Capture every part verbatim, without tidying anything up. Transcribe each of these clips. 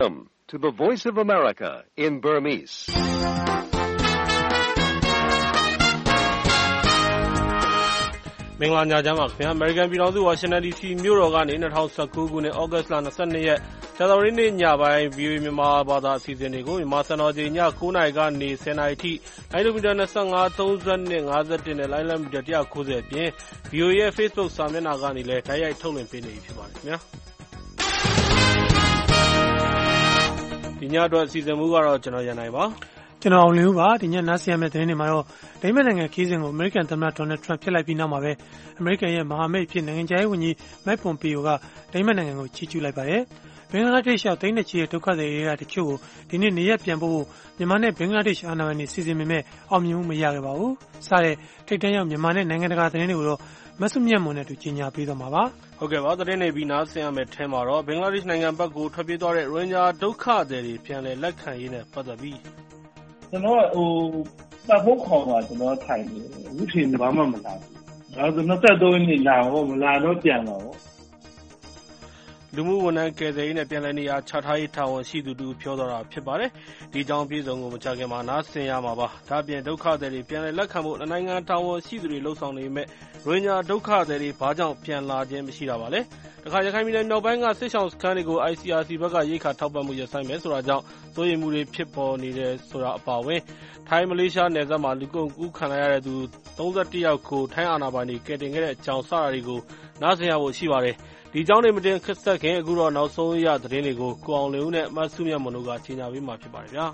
Welcome to the Voice of America in Burmese. မင်္ဂလာညချမ်းပါခင်ဗျာ American ပြည်ထောင်စု Washington ဒီ စီ မြို့တော်ကနေ၂၀၁၉ခုနှစ် August လ၂၂ရက်ကြာသပတေးနေ့ညပိုင်း ဗွီအိုအေ မြန်မာဘာသာအစီအစဉ်တွေကိုမြန်မာစံတော်ချိန်ည၉နာရီကနေ၁၀နာရီထိလိုင်းဒိုမီတာ၂၅ ၃၂ ၅၁နဲ့လိုင်းလံမီတာ၁၉၀အပြင် ဗွီအိုအေ ရဲ့ Facebook စာမျက်နှာကနေလည်းတိုက်ရိုက်ထုတ်လွှင့်ပေးနေပြီဖြစ်ပါတယ်ခင်ဗျာဒီညအတွက်အစီအစဉ်မူကတော့ကျွန်တော်ရန်နိုင်ပါကျွန်တော်အောင်လင်းဦးပါဒီညနားဆင်ရမယ့်သတင်းတွေမှာတော့ဒိမတ်နိုင်ငံခီးစဉ်ကိုအမေရိကန်သမ္မတဒေါ်နယ်ထရန့်ဖျက်လိုက်ပြီးနောက်မှာပဲအမေရိကန်ရဲ့မဟာမိတ်ဖြစ်နိုင်ငံခြားရေးဝန်ကြီးမက်ပွန်ပီယိုကဒိမတ်နိုင်ငံကိုချီးကျူးလိုက်ပါတယ်ဘင်္ဂလားဒေ့ရှ်ရောက်သိန်းနဲ့ချီတဲ့ဒုက္ခသည်တွေကတချို့ကိုဒီနေ့နေရက်ပြန်ဖို့မြန်မာနဲ့ဘင်္ဂလားဒေ့ရှ်အာဏာပိုင်တွေစီစဉ်ပေမဲ့အောင်မြင်မှုမရခဲ့ပါဘူးစတဲ့ထိပ်တန်းရောက်မြန်မာနဲ့နိုင်ငံတကာသတင်းတွေကိုတော့မဆုမြတ်မွန်နဲ့တူကြီးညာပေးသွားမှာပါဟုတ်ကဲ့ပါသတင်းတွေပြီးနားဆင်ရမယ့်ထဲမှာတော့ဘင်္ဂလားဒေ့ရှ်နိုင်ငံဘက်ကိုထွက်ပြေးသွားတဲ့ရိုဟင်ဂျာဒုက္ခသည်တွေပြန်လည်လက်ခံရေးနဲ့ပတ်သက်ပြီးကျွန်တော်ဟိုပတ်ဖို့ခေါ်တာကျွန်တော်ထိုင်နေအခုချိန်ဘာမှမလာဘူး။ဒါဆို၂၃ရက်နေ့လာတော့မလာတော့ပြန်တော့လူမှုဝန်ထမ်းကယ်ဆယ်ရေးနဲ့ပြန်လည်နေရာချထားရေးတာဝန်ရှိသူတို့ပြောသွားတာဖြစ်ပါတယ်။ဒီအကြောင်းပြည်စုံကိုမကြခင်မှာနားဆင်ရမှာပါ။ဒါ့အပြင်ဒုက္ခသည်တွေပြန်လည်လက်ခံဖို့နိုင်ငံတာဝန်ရှိသူတွေလှုံ့ဆော်နေမဲ့ရိုဟင်ဂျာဒုက္ခသည်တွေဘာကြောင့်ပြန်လာခြင်းမရှိတာပါလဲ။တခါရခိုင်ပြည်နယ်မြောက်ပိုင်းကစစ်ဆောင်စခန်းတွေကို I C R C ဘက်ကရိတ်ခါထောက်ပံ့မှုရဆိုင်မယ်ဆိုတာကြောင့်စိုးရိမ်မှုတွေဖြစ်ပေါ်နေတယ်ဆိုတာအပါအဝင်ထိုင်းမလေးရှားနယ်စပ်မှာလူကုန်ကူးခံရတဲ့သူ၃၁ယောက်ကိုထိုင်းအာဏာပိုင်တွေကယ်တင်ခဲ့တဲ့အကြောင်းစတာတွေကိုနားဆင်ရဖို့ရှိပါတယ်။ဒီအကြောင်းတွေမတင်ခက်ဆက်ခင်အခုတော့နောက်ဆုံးရသတင်းတွေကိုကိုအောင်လင်းဦးနဲ့မဆုမြတ်မွန်တို့ကကြီးညာပေးမှာဖြစ်ပါတယ်ဗျာ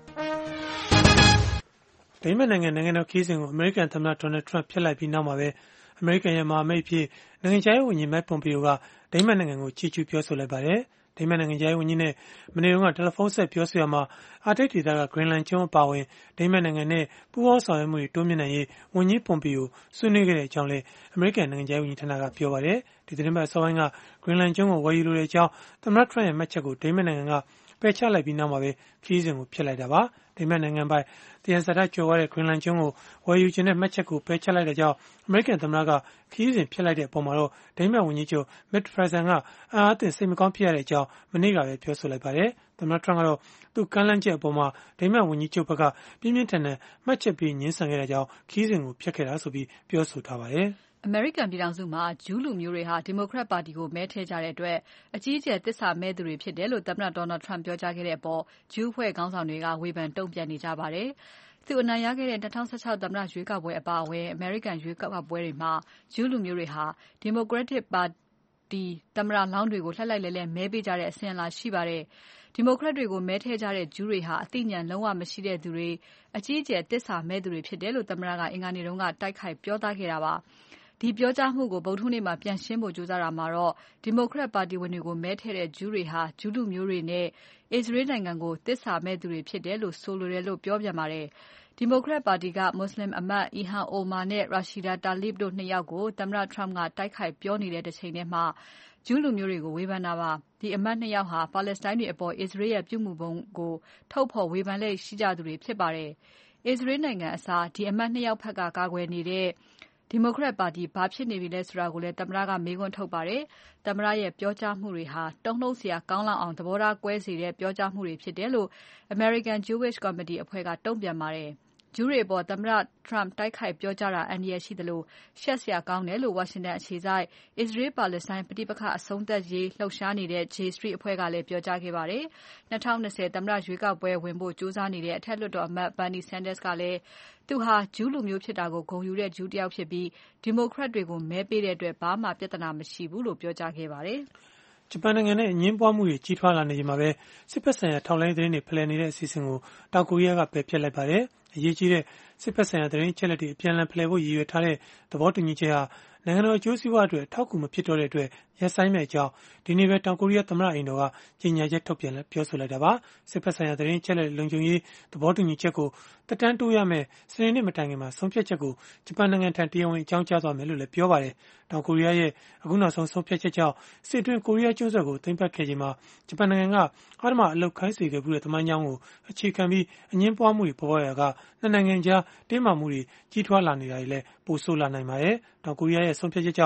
။ဒိမတ်နိုင်ငံနိုင်ငံတော်ခီးစဉ်ကိုအမေရိကန်သမ္မတဒေါ်နယ်ထရန့်ဖျက်လိုက်ပြီးနောက်မှာပဲအမေရိကန်ရဲ့မဟာမိတ်ဖြစ်နိုင်ငံခြားရေးဝန်ကြီးမက်ပွန်ပီယိုကဒိမတ်နိုင်ငံကိုချီးကျူးပြောဆိုလိုက်ပါတယ်။ဒိမတ်နိုင်ငံခြားရေးဝန်ကြီးနဲ့မနေ့ကတယ်လီဖုန်းဆက်ပြောဆိုရမှာအာတိတ်ဒေသကဂရင်းလန်ကျွန်းအပါအဝင်ဒိမတ်နိုင်ငံနဲ့ပူးပေါင်းဆောင်ရွက်မှုတွေတိုးမြှင့်နိုင်ရေးဝန်ကြီးပွန်ပီယိုဆွေးနွေးခဲ့တဲ့အကြောင်းလည်းအမေရိကန်နိုင်ငံခြားရေးဝန်ကြီးဌာနကပြောပါတယ်။ဒီသတင်းပတ်အစောပိုင်းကဂရင်းလန်ကျွန်းကိုဝယ်ယူလိုတဲ့အကြောင်းသမ္မတထရန့်ရဲ့မှတ်ချက်ကိုဒိမတ်နိုင်ငံကပယ်ချလိုက်ပြီးနောက်မှာပဲခီးစဉ်ကိုဖျက်လိုက်တာပါ။ဒိမတ်နိုင်ငံပိုင်တယန်ဇာတကျော်ရတဲ့ဂရင်းလန်ကျွန်းကိုဝယ်ယူခြင်းနဲ့မှတ်ချက်ကိုပယ်ချလိုက်တဲ့ကြောင့်အမေရိကန်သမ္မတကခီးစဉ်ဖျက်လိုက်တဲ့အပေါ်မှာတော့ဒိမတ်ဝန်ကြီးချုပ်မက်ဖရက်ဆန်ကအံ့အားသင့်စိတ်မကောင်းဖြစ်ရတဲ့အကြောင်းမနေ့ကပဲပြောဆိုလိုက်ပါတယ်။သမ္မတထရန့်ကတော့သူ့ကမ်းလှမ်းချက်အပေါ်မှာဒိမတ်ဝန်ကြီးချုပ်ဘက်ကပြင်းပြင်းထန်ထန်မှတ်ချက်ပေးငြင်းဆန်ခဲ့တဲ့ကြောင်းခီးစဉ်ကိုဖျက်ခဲ့တာဆိုပြီးပြောဆိုထားပါတယ်။အမေရိကန်ပြည်ထောင်စုမှာဂျူးလူမျိုးတွေဟာဒီမိုကရက်ပါတီကိုမဲထည့်ကြတဲ့အတွက်အကြီးအကျယ်သစ္စာမဲ့သူတွေဖြစ်တယ်လို့သမ္မတဒေါ်နယ်ထရန့်ပြောကြားခဲ့တဲ့အပေါ်ဂျူးဖွဲ့ခေါင်းဆောင်တွေကဝေဖန်တုံ့ပြန်နေကြပါတယ်။သူအနိုင်ရခဲ့တဲ့၂၀၁၆သမ္မတရွေးကောက်ပွဲအပါအဝင်အမေရိကန်ရွေးကောက်ပွဲတွေမှာဂျူးလူမျိုးတွေဟာဒီမိုကရက်တစ်ပါတီသမ္မတလောင်းတွေကိုလှိုက်လိုက်လဲလဲမဲပေးကြတဲ့အစဉ်အလာရှိပါတယ်။ဒီမိုကရက်တွေကိုမဲထည့်ကြတဲ့ဂျူးတွေဟာအသိဉာဏ်လုံးဝမရှိတဲ့သူတွေအကြီးအကျယ်သစ္စာမဲ့သူတွေဖြစ်တယ်လို့သမ္မတကအင်္ဂါနေ့တုန်းကတိုက်ခိုက်ပြောသားခဲ့တာပါ။ဒီပြောကြားမှုကိုဗုဒ္ဓဟူးနေ့မှာပြန်ရှင်းဖို့ကြိုးစားတာမှာတော့ဒီမိုကရက်ပါတီဝင်တွေကိုမဲထည့်တဲ့ဂျူးတွေဟာဂျူးလူမျိုးတွေနဲ့အစ္စရေးနိုင်ငံကိုသစ္စာမဲ့သူတွေဖြစ်တယ်လို့ဆိုလိုတယ်လို့ပြောပြန်ပါတယ်။ဒီမိုကရက်ပါတီကမွတ်စလင်အမတ်အီဟန်အိုမာနဲ့ရာရှီဒါတာလစ်တို့နှစ်ယောက်ကိုသမ္မတထရန့်ကတိုက်ခိုက်ပြောနေတဲ့တစ်ချိန်တည်းမှာဂျူးလူမျိုးတွေကိုဝေဖန်တာပါ။ဒီအမတ်နှစ်ယောက်ဟာပါလက်စတိုင်းတွေအပေါ်အစ္စရေးရဲ့ပြုမှုပုံကိုထုတ်ဖော်ဝေဖန်လေ့ရှိကြသူတွေဖြစ်ပါတယ်။အစ္စရေးနိုင်ငံအစားဒီအမတ်နှစ်ယောက်ဖက်ကကာကွယ်နေတဲ့ဒီမိုကရက်ပါတီဘာဖြစ်နေပြီလဲဆိုတာကိုလည်းသမ္မတကမေးခွန်းထုတ်ပါတယ်။သမ္မတရဲ့ပြောကြားမှုတွေဟာတုံ့နှုတ်စရာကောင်းလောက်အောင်သဘောထားကွဲစေတဲ့ပြောကြားမှုတွေဖြစ်တယ်လို့ American Jewish Committee အဖွဲ့ကတုံ့ပြန်ပါတယ်။ဂျူးတွေအပေါ်သမ္မတထရန့်တိုက်ခိုက်ပြောကြားတာအန္တရာယ်ရှိသလိုရှက်စရာကောင်းတယ်လို့ဝါရှင်တန်အခြေစိုက် Israel Palestine ပဋိပက္ခအဆုံးသတ်ရေးလှုပ်ရှားနေတဲ့ J Street အဖွဲ့ကလည်းပြောကြားခဲ့ပါတယ်။၂၀၂၀သမ္မတရွေးကောက်ပွဲဝင်ဖို့ကြိုးစားနေတဲ့အထက်လွှတ်တော်အမတ် Bernie Sanders ကလည်းသူဟာဂျူးလူမျိုးဖြစ်တာကိုဂုဏ်ယူတဲ့ဂျူးတယောက်ဖြစ်ပြီးဒီမိုကရက်တွေကိုမဲပေးတဲ့အတွက်ဘာမှပြဿနာမရှိဘူးလို့ပြောကြားခဲ့ပါတယ်။ဂျပန်နိုင်ငံနဲ့အငင်းပွားမှုတွေကြီးထွားလာနေချိန်မှာပဲစစ်ဖက်ဆိုင်ရာထောက်လှမ်းရေးသတင်းတွေဖလှယ်နေတဲ့အစီအစဉ်ကိုတောင်ကိုရီးယားကပယ်ဖျက်လိုက်ပါတယ်။အရေးကြီးတဲ့စစ်ဖက်ဆိုင်ရာသတင်းအချက်အလက်တွေအပြန်အလှန်ဖလှယ်ဖို့ရည်ရွယ်ထားတဲ့သဘောတူညီချက်ဟာနိုင်ငံတော်အကျိုးစီးပွားအတွက်အထောက်အကူမဖြစ်တော့တဲ့အတွက်ရပ်ဆိုင်းမဲ့အကြောင်းဒီနေ့ပဲတောင်ကိုရီးယားသမ္မတအိမ်တော်ကကြေညာချက်ထုတ်ပြန်ပြောဆိုလိုက်တာပါစစ်ဖက်ဆိုင်ရာသတင်းအချက်အလက်လုံခြုံရေးသဘောတူညီချက်ကိုတက်တန်းတိုးရမယ်စနေနေ့မတိုင်ခင်မှာဆုံးဖြတ်ချက်ကိုဂျပန်နိုင်ငံထံတရားဝင်အကြောင်းကြားသွားမယ်လို့လည်းပြောပါတယ်တောင်ကိုရီးယားရဲ့အခုနောက်ဆုံးဆုံးဖြတ်ချက်ကြောင့်စစ်အတွင်းကိုရီးယားကျွန်းဆွယ်ကိုသိမ်းပိုက်ခဲ့ချိန်မှာဂျပန်နိုင်ငံကအဓမ္မအလုပ်ခိုင်းစေခဲ့မှုတဲ့သမိုင်းကြောင်းကိုအခြေခံပြီးအငင်းပွားမှုတွေပေါ်ပေါက်ရာကနှစ်နိုင်ငံကြားတင်းမာမှုတွေကြီးထွားလာနေတာတွေလည်းပိုဆိုးလာနိုင်ပါတယ်တောင်ကိုရီးယားရဲ့ဆုံးဖြတ်ချက်ကြောင့်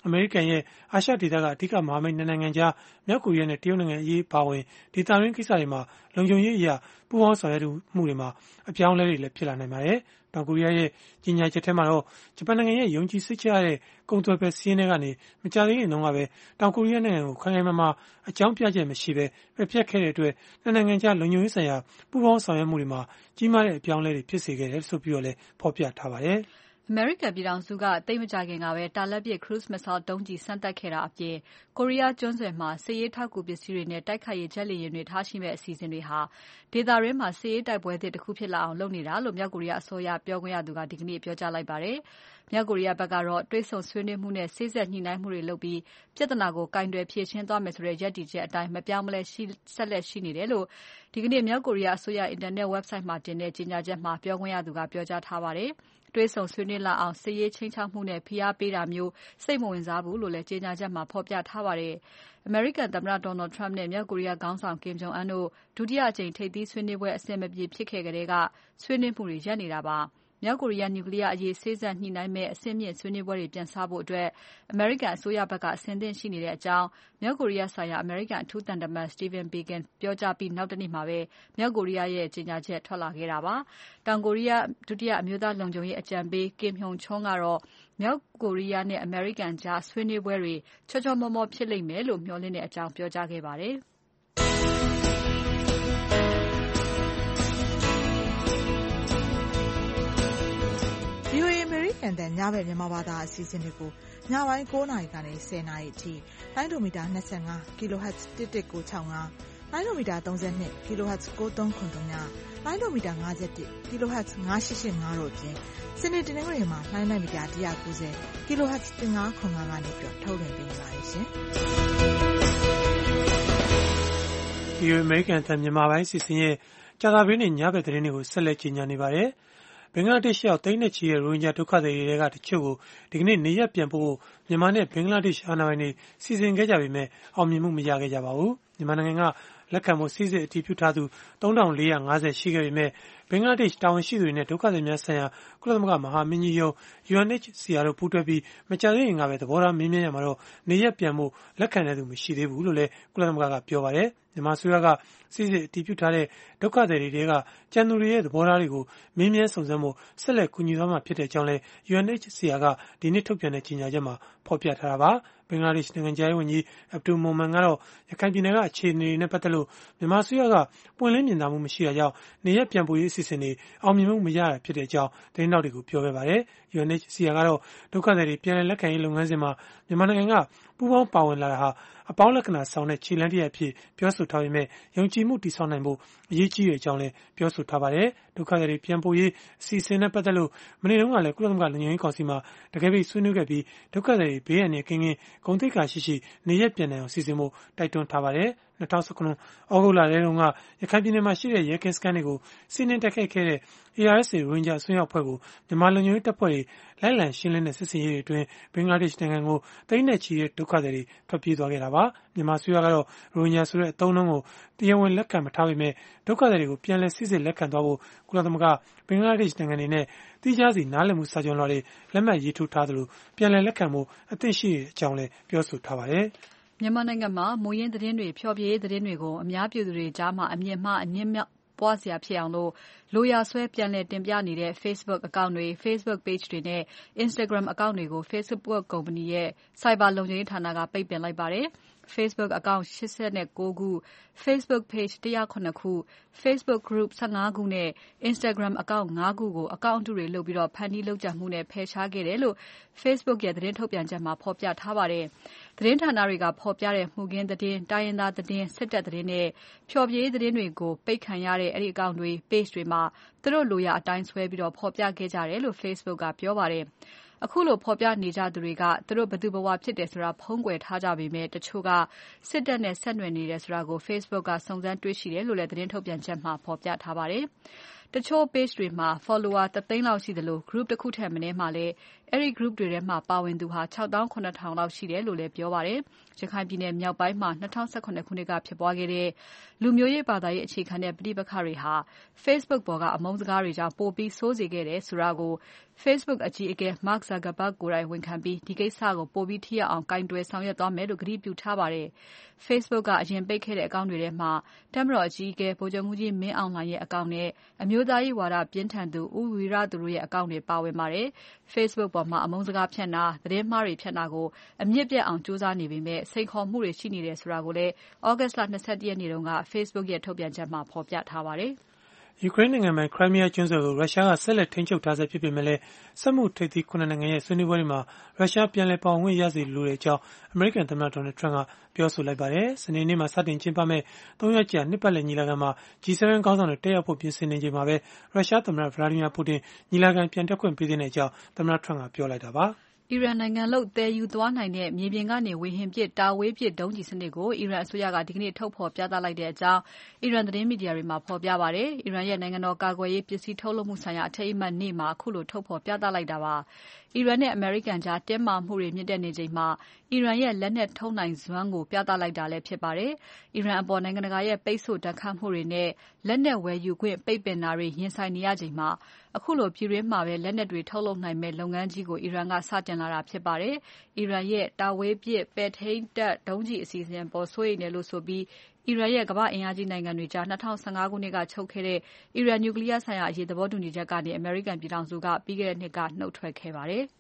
အမေရိကန်ရဲ့အာရှဒေသကအဓိကမဟာမိတ်နှစ်နိုင်ငံကြားမြောက်ကိုရီးယားနဲ့တရုတ်နိုင်ငံအရေးပါဝင်ဒေသတွင်းကိစ္စတွေမှာလုံခြုံရေးအရာပူးပေါင်းဆောင်ရွက်မှုတွေမှာအပြောင်းအလဲတွေလည်းဖြစ်လာနိုင်ပါတယ်။တောင်ကိုရီးယားရဲ့ကြီးညာချက်ထဲမှာတော့ဂျပန်နိုင်ငံရဲ့ယုံကြည်စိတ်ချရတဲ့ကုန်သွယ်ဖက်စီးရင်တွေကနေမကြသေးခင်တုန်းကပဲတောင်ကိုရီးယားနိုင်ငံကိုခိုင်ခိုင်မာမာအကြောင်းပြချက်မရှိဘဲပြပြတ်ခဲ့တဲ့အတွက်နှစ်နိုင်ငံကြားလုံခြုံရေးဆိုင်ရာပူးပေါင်းဆောင်ရွက်မှုတွေမှာကြီးမားတဲ့အပြောင်းအလဲတွေဖြစ်စေခဲ့တယ်ဆိုပြီးတော့လည်းဖော်ပြထားပါတယ်။အမေရိကန်ပြည်ထောင်စုကသိပ်မကြာခင်ကပဲတာလတ်ပစ် Cruise Missile ဒုံးကျည်စမ်းသပ်ခဲ့တာအပြင်ကိုရီးယားကျွန်းဆွယ်မှာစစ်ရေးထောက်ကူပစ္စည်းတွေနဲ့တိုက်ခိုက်ရေးဂျက်လေယာဉ်တွေထားရှိမယ့်အစီအစဉ်တွေဟာဒေသတွင်းမှာစစ်ရေးတိုက်ပွဲသစ်တစ်ခုဖြစ်လာအောင်လုပ်နေတာလို့မြောက်ကိုရီးယားအစိုးရပြောခွင့်ရသူကဒီကနေ့ပြောကြားလိုက်ပါတယ်။မြောက်ကိုရီးယားဘက်ကတော့တွေ့ဆုံဆွေးနွေးမှုနဲ့စေ့စပ်ညှိနှိုင်းမှုတွေလုပ်ပြီးပြဿနာကိုကင်တွယ်ဖြေရှင်းသွားမယ်ဆိုတဲ့ရပ်တည်ချက်အတိုင်းမပြောင်းမလဲဆက်လက်ရှိနေတယ်လို့ဒီကနေ့မြောက်ကိုရီးယားအစိုးရအင်တာနက် website မှာတင်တဲ့ကြေညာချက်မှာပြောခွင့်ရသူကပြောကြားထားပါတယ်။တွေ့ဆုံဆွေးနွေးလာအောင်စစ်ရေးချင်းချောက်မှုနဲ့ဖိအားပေးတာမျိုးစိတ်မဝင်စားဘူးလို့လည်းကြေညာချက်မှာဖော်ပြထားပါတယ်။ အမေရိကန်သမ္မတ Donald Trump နဲ့မြောက်ကိုရီးယားခေါင်းဆောင် Kim Jong Un တို့ဒုတိယအကြိမ်ထိပ်သီးဆွေးနွေးပွဲအဆင်မပြေဖြစ်ခဲ့တဲ့ကဆွေးနွေးမှုတွေရပ်နေတာပါ။မြောက်ကိုရီးယားနျူကလီးယားအရေးစေ့စပ်ညှိနှိုင်းမယ့်အဆင့်မြင့်ဆွေးနွေးပွဲတွေပြန်စဖို့အမေရိကန်အစိုးရဘက်ကအဆင်သင့်ရှိနေတဲ့အကြောင်းမြောက်ကိုရီးယားဆိုင်ရာအမေရိကန်အထူးသံတမန် Stephen Biegun ပြောကြားပြီးနောက်တနေ့မှာပဲမြောက်ကိုရီးယားရဲ့ကြေညာချက်ထွက်လာခဲ့တာပါ။တောင်ကိုရီးယားဒုတိယအမျိုးသားလုံခြုံရေးအကြံပေး Kim Yong Chol ကတော့မြောက်ကိုရီးယားနဲ့အမေရိကန်ကြားဆွေးနွေးပွဲတွေချောချောမောမောဖြစ်လိမ့်မယ်လို့မျှော်လင့်တဲ့အကြောင်းပြောကြားခဲ့ပါတယ်။ VOA အမေရိကန်တန်ညဘက်မြန်မာဘာသာအစီအစဉ်တွေကိုညပိုင်း၉နာရီကနေ၁၀နာရီအထိလိုင်းဒိုမီတာ၂၅ kilohertz တစ်တစ်ကို၆၅လိုင်းဒိုမီတာ၃၂ kilohertz ကိုသုံးခွန်သုံးညလိုင်းဒိုမီတာ၅၁ kilohertz ၅၈၈၅တို့အပြင်စနေတနင်္ဂနွေမှာလိုင်းဒိုမီတာ၁၉၀ kilohertz ၁၅ခွန်၅ကနေပြီးတော့ထုတ်လွှင့်ပေးနေပါတယ်ရှင်။ VOA အမေရိကန်တန်မြန်မာပိုင်းစီစဉ်ရဲ့ကြာသပတေးနေ့ညဘက်သတင်းတွေကိုဆက်လက်ကြီးညာနေပါတယ်။ဘင်္ဂလားဒေ့ရှ်ရောက်သိန်းနဲ့ချီတဲ့ရိုဟင်ဂျာဒုက္ခသည်တွေကတချို့ကိုဒီကနေ့နေရပ်ပြန်ပို့ဖို့မြန်မာနဲ့ဘင်္ဂလားဒေ့ရှ်အာဏာပိုင်တွေစီစဉ်ခဲ့ကြပေမဲ့အောင်မြင်မှုမရခဲ့ကြပါဘူး။မြန်မာနိုင်ငံကလက်ခံဖို့စီစစ်အတည်ပြုထားသူ၃ထောင်၄ရာ၅ဆယ်ရှိခဲ့ပေမဲ့ဘင်္ဂလားဒေ့ရှ်တာဝန်ရှိသူတွေနဲ့ဒုက္ခသည်များဆိုင်ရာကုလသမဂ္ဂမဟာမင်းကြီးရုံး U N H C R တို့ပူးတွဲပြီးမကြာသေးခင်ကပဲသဘောထားမေးမြန်းရမှာတော့နေရပ်ပြန်ဖို့လက်ခံတဲ့သူမရှိသေးဘူးလို့လည်းကုလသမဂ္ဂကပြောပါတယ်။မြန်မာအစိုးရကစီစစ်အတည်ပြုထားတဲ့ဒုက္ခသည်တွေကကျန်သူတွေရဲ့သဘောထားတွေကိုမေးမြန်းစုံစမ်းဖို့ဆက်လက်ကူညီသွားမှာဖြစ်တဲ့အကြောင်းလည်း U N H C R ကဒီနေ့ထုတ်ပြန်တဲ့ကြေညာချက်မှာဖော်ပြထားတာပါ။ဘင်္ဂလားဒေ့ရှ်နိုင်ငံခြားရေးဝန်ကြီး Abdul Momen ကတော့ရခိုင်ပြည်နယ်ကအခြေအနေတွေနဲ့ပတ်သက်လို့မြန်မာအစိုးရကပွင့်လင်းမြင်သာမှုမရှိတာကြောင့်နေရပ်ပြန်ပို့ရေးအစီအစဉ်တွေအောင်မြင်မှုမရတာဖြစ်တဲ့အကြောင်းသတင်းတောက်တွေကိုပြောခဲ့ပါတယ်။ U N H C R ကတော့ဒုက္ခသည်တွေပြန်လည်လက်ခံရေးလုပ်ငန်းစဉ်မှာမြန်မာနိုင်ငံကပူးပေါင်းပါဝင်လာတာဟာအပေါင်းလက္ခဏာဆောင်တဲ့ခြေလှမ်းတစ်ရပ်အဖြစ်ပြောဆိုထားပေမဲ့ယုံကြည်မှုတည်ဆောက်နိုင်ဖို့အရေးကြီးတဲ့အကြောင်းလည်းပြောဆိုထားပါတယ်။ဒုက္ခသည်တွေပြန်ပို့ရေးအစီအစဉ်နဲ့ပတ်သက်လို့မနေ့တုန်းကလည်းကုလသမဂ္ဂလုံခြုံရေးကောင်စီမှာတကယ်ပြီးဆွေးနွေးခဲ့ပြီးဒုက္ခသည်တွေဘေးအန္တရာယ်ကင်းကင်းဂုဏ်သိက္ခာရှိရှိနေရပ်ပြန်နိုင်အောင်စီစဉ်ဖို့တိုက်တွန်းထားပါတယ်။၂၀၁၇ဩဂုတ်လထဲတုန်းကရခိုင်ပြည်နယ်မှာရှိတဲ့ရဲကင်းစခန်းတွေကိုစီးနင်းတိုက်ခိုက်ခဲ့တဲ့ A R S A ရိုဟင်ဂျာအစွန်းရောက်အဖွဲ့ကိုမြန်မာလုံခြုံရေးတပ်ဖွဲ့တွေလိုက်လံရှင်းလင်းတဲ့စစ်ဆင်ရေးတွေအတွင်းဘင်္ဂလားဒေ့ရှ်နိုင်ငံကိုသိန်းနဲ့ချီတဲ့ဒုက္ခသည်တွေထွက်ပြေးသွားခဲ့တာပါ။မြန်မာအစိုးရကတော့ရိုဟင်ဂျာဆိုတဲ့အသုံးအနှုန်းကိုတရားဝင်လက်ခံမထားပေမဲ့ဒုက္ခသည်တွေကိုပြန်လည်စိစစ်လက်ခံသွားဖို့ကုလသမဂ္ဂဘင်္ဂလားဒေ့ရှ်နိုင်ငံတွေနဲ့သီးခြားစီနားလည်မှုစာချုပ်လွှာတွေလက်မှတ်ရေးထိုးထားသလိုပြန်လည်လက်ခံဖို့အသင့်ရှိတဲ့အကြောင်းလည်းပြောဆိုထားပါတယ်။မြန်မာနိုင်ငံမှာမူရင်းသတင်းတွေဖျော်ဖြေရေးသတင်းတွေကိုအများပြည်သူတွေကြားမှာအမြင်မှားအငြင်းပွားစရာဖြစ်အောင်လို့လိုရာဆွဲပြန်လည်တင်ပြနေတဲ့ Facebook account တွေ Facebook page တွေနဲ့ Instagram account တွေကို Facebook ကုမ္ပဏီရဲ့ Cyber လုံခြုံရေးဌာနကပိတ်ပင်လိုက်ပါတယ်။ Facebook account ၈၉ခု Facebook page ၁၀၇ခု Facebook group ၁၅ခုနဲ့ Instagram account ၅ခုကို account တုတွေလုပ်ပြီးဖန်တီးလုပ်ကြံမှုနဲ့ဖယ်ရှားခဲ့တယ်လို့ Facebook ရဲ့သတင်းထုတ်ပြန်ချက်မှာဖော်ပြထားပါတယ်။သတင်းဌာနတွေကဖော်ပြတဲ့မှုခင်းသတင်း၊တိုင်းရင်းသားသတင်း၊စစ်တပ်သတင်းနဲ့ဖျော်ဖြေရေးသတင်းတွေကိုပိတ်ခံရတဲ့အဲဒီ account တွေ page တွေမှာသူတို့လိုရာအတိုင်းဆွဲပြီးဖော်ပြခဲ့ကြတယ်လို့ Facebook ကပြောပါတယ်။အခုလိုဖော်ပြနေကြသူတွေကသူတို့ဘယ်သူဘယ်ဝါဖြစ်တယ်ဆိုတာဖုံးကွယ်ထားကြပေမဲ့တချို့ကစစ်တပ်နဲ့ဆက်နွယ်နေတယ်ဆိုတာကို Facebook ကစုံစမ်းတွေ့ရှိတယ်လို့လည်းသတင်းထုတ်ပြန်ချက်မှာဖော်ပြထားပါတယ်။တချို့ page တွေမှာ follower တစ်သိန်းလောက်ရှိသလို group တစ်ခုထက်မနည်းမှာလည်းအဲဒီ group တွေထဲမှာပါဝင်သူဟာ ၆သောင်း ၇ ထောင်လောက်ရှိတယ်လို့လည်းပြောပါတယ်။ ရခိုင်ပြည်နယ်မြောက်ပိုင်းမှာ ၂၀၁၇ ခုနှစ်ကဖြစ်ပွားခဲ့တဲ့လူမျိုးရေးဘာသာရေးအခြေခံတဲ့ပဋိပက္ခတွေဟာ Facebook ပေါ်ကအမုန်းစကားတွေကြောင့်ပိုပြီးဆိုးစေခဲ့တယ်ဆိုတာကို Facebook အကြီးအကဲ Mark Zuckerberg ကိုယ်တိုင်ဝန်ခံပြီးဒီကိစ္စကိုပိုပြီးထိရောက်အောင်ကိုင်တွယ်ဆောင်ရွက်သွားမယ်လို့ကတိပြုထားပါတယ်။ Facebook ကအရင်ပိတ်ခဲ့တဲ့အကောင့်တွေထဲမှာတပ်မတော်အကြီးအကဲဗိုလ်ချုပ်မှူးကြီးမင်းအောင်လှိုင်ရဲ့အကောင့်နဲ့အမျိုးသားရေးဝါဒပြင်းထန်သူဦးဝီရသူတို့ရဲ့အကောင့်တွေပါဝင်ပါတယ်။ Facebook ပေါ်မှာအမုန်းစကားဖြန့်တာ၊သတင်းမှားတွေဖြန့်တာကိုအမြစ်ပြတ်အောင်ကြိုးစားနေပေမဲ့စိန်ခေါ်မှုတွေရှိနေတယ်ဆိုတာကိုလည်း August လ ၂၁ ရက်နေ့က Facebook ရဲ့ထုတ်ပြန်ချက်မှာဖော်ပြထားပါတယ်။ယူကရိန်းနိုင်ငံပိုင် Crimea ကျွန်းဆွယ်ကိုရုရှားကဆက်လက်ထိန်းချုပ်ထားဆဲဖြစ်ပေမဲ့လည်းစက်မှုထိပ်သီး ၇ နိုင်ငံရဲ့ဆွေးနွေးပွဲတွေမှာရုရှားပြန်လည်ပါဝင်ခွင့်ရစေလိုကြောင်းအမေရိကန်သမ္မတ Donald Trump ကပြောဆိုလိုက်ပါတယ်။ စနေနေ့မှာစတင်ကျင်းပမယ့်သုံးရက်ကြာနှစ်ပတ်လည်ညီလာခံမှာ G 7 ခေါင်းဆောင်တွေတက်ရောက်ဖို့ပြင်ဆင်နေချိန်မှာပဲရုရှားသမ္မတ Vladimir Putin ညီလာခံပြန်တက်ခွင့်ပေးသင့်ကြောင်းသမ္မတ Trump ကပြောလိုက်တာပါ။အီရန်နိုင်ငံလုပ်သယ်ယူသွားနိုင်တဲ့မြေပြင်ကနေဝေဟင်ပစ်တာဝေးပစ်ဒုံးကျည်စနစ်ကိုအီရန်အစိုးရကဒီကနေ့ထုတ်ဖော်ပြသလိုက်ကြောင်းအီရန်သတင်းမီဒီယာတွေမှာဖော်ပြပါတယ်။ အီရန်ရဲ့နိုင်ငံတော်ကာကွယ်ရေးပစ္စည်းထုတ်လုပ်မှုဆိုင်ရာအထိမ်းအမှတ်နေ့မှာခုလိုထုတ်ဖော်ပြသလိုက်တာပါ။ အီရန်နဲ့အမေရိကန်ကြားတင်းမာမှုတွေမြင့်တက်နေချိန်မှာအီရန်ရဲ့လက်နက်ထုတ်နိုင်စွမ်းကိုပြသလိုက်တာလည်းဖြစ်ပါတယ်။ အီရန်အပေါ်နိုင်ငံတကာရဲ့ပိတ်ဆို့ဒဏ်ခတ်မှုတွေနဲ့လက်နက်ဝယ်ယူခွင့်ပိတ်ပင်တာတွေရင်ဆိုင်နေရချိန်မှာခုလိုပြည်တွင်းမှာပဲလက်နက်တွေထုတ်လုပ်နိုင်မယ့်လုပ်ငန်းကြီးကိုအီရန်ကစတင်လာတာဖြစ်ပါတယ်။ အီရန်ရဲ့တာဝေးပစ်ပဲ့ထိန်းတပ်ဒုံးကျည်အစီအစဉ်အပေါ်စိုးရိမ်တယ်လို့ဆိုပြီးအီရန်ရဲ့ကမ္ဘာ့အင်အားကြီးနိုင်ငံတွေကြား၂၀၁၅ ခုနှစ်ကချုပ်ခဲ့တဲ့အီရန် Nuclear ဆိုင်ရာအရေးသဘောတူညီချက်ကနေအမေရိကန်ပြည်ထောင်စုကပြီးခဲ့တဲ့နှစ်ကနှုတ်ထွက်ခဲ့ပါတယ်။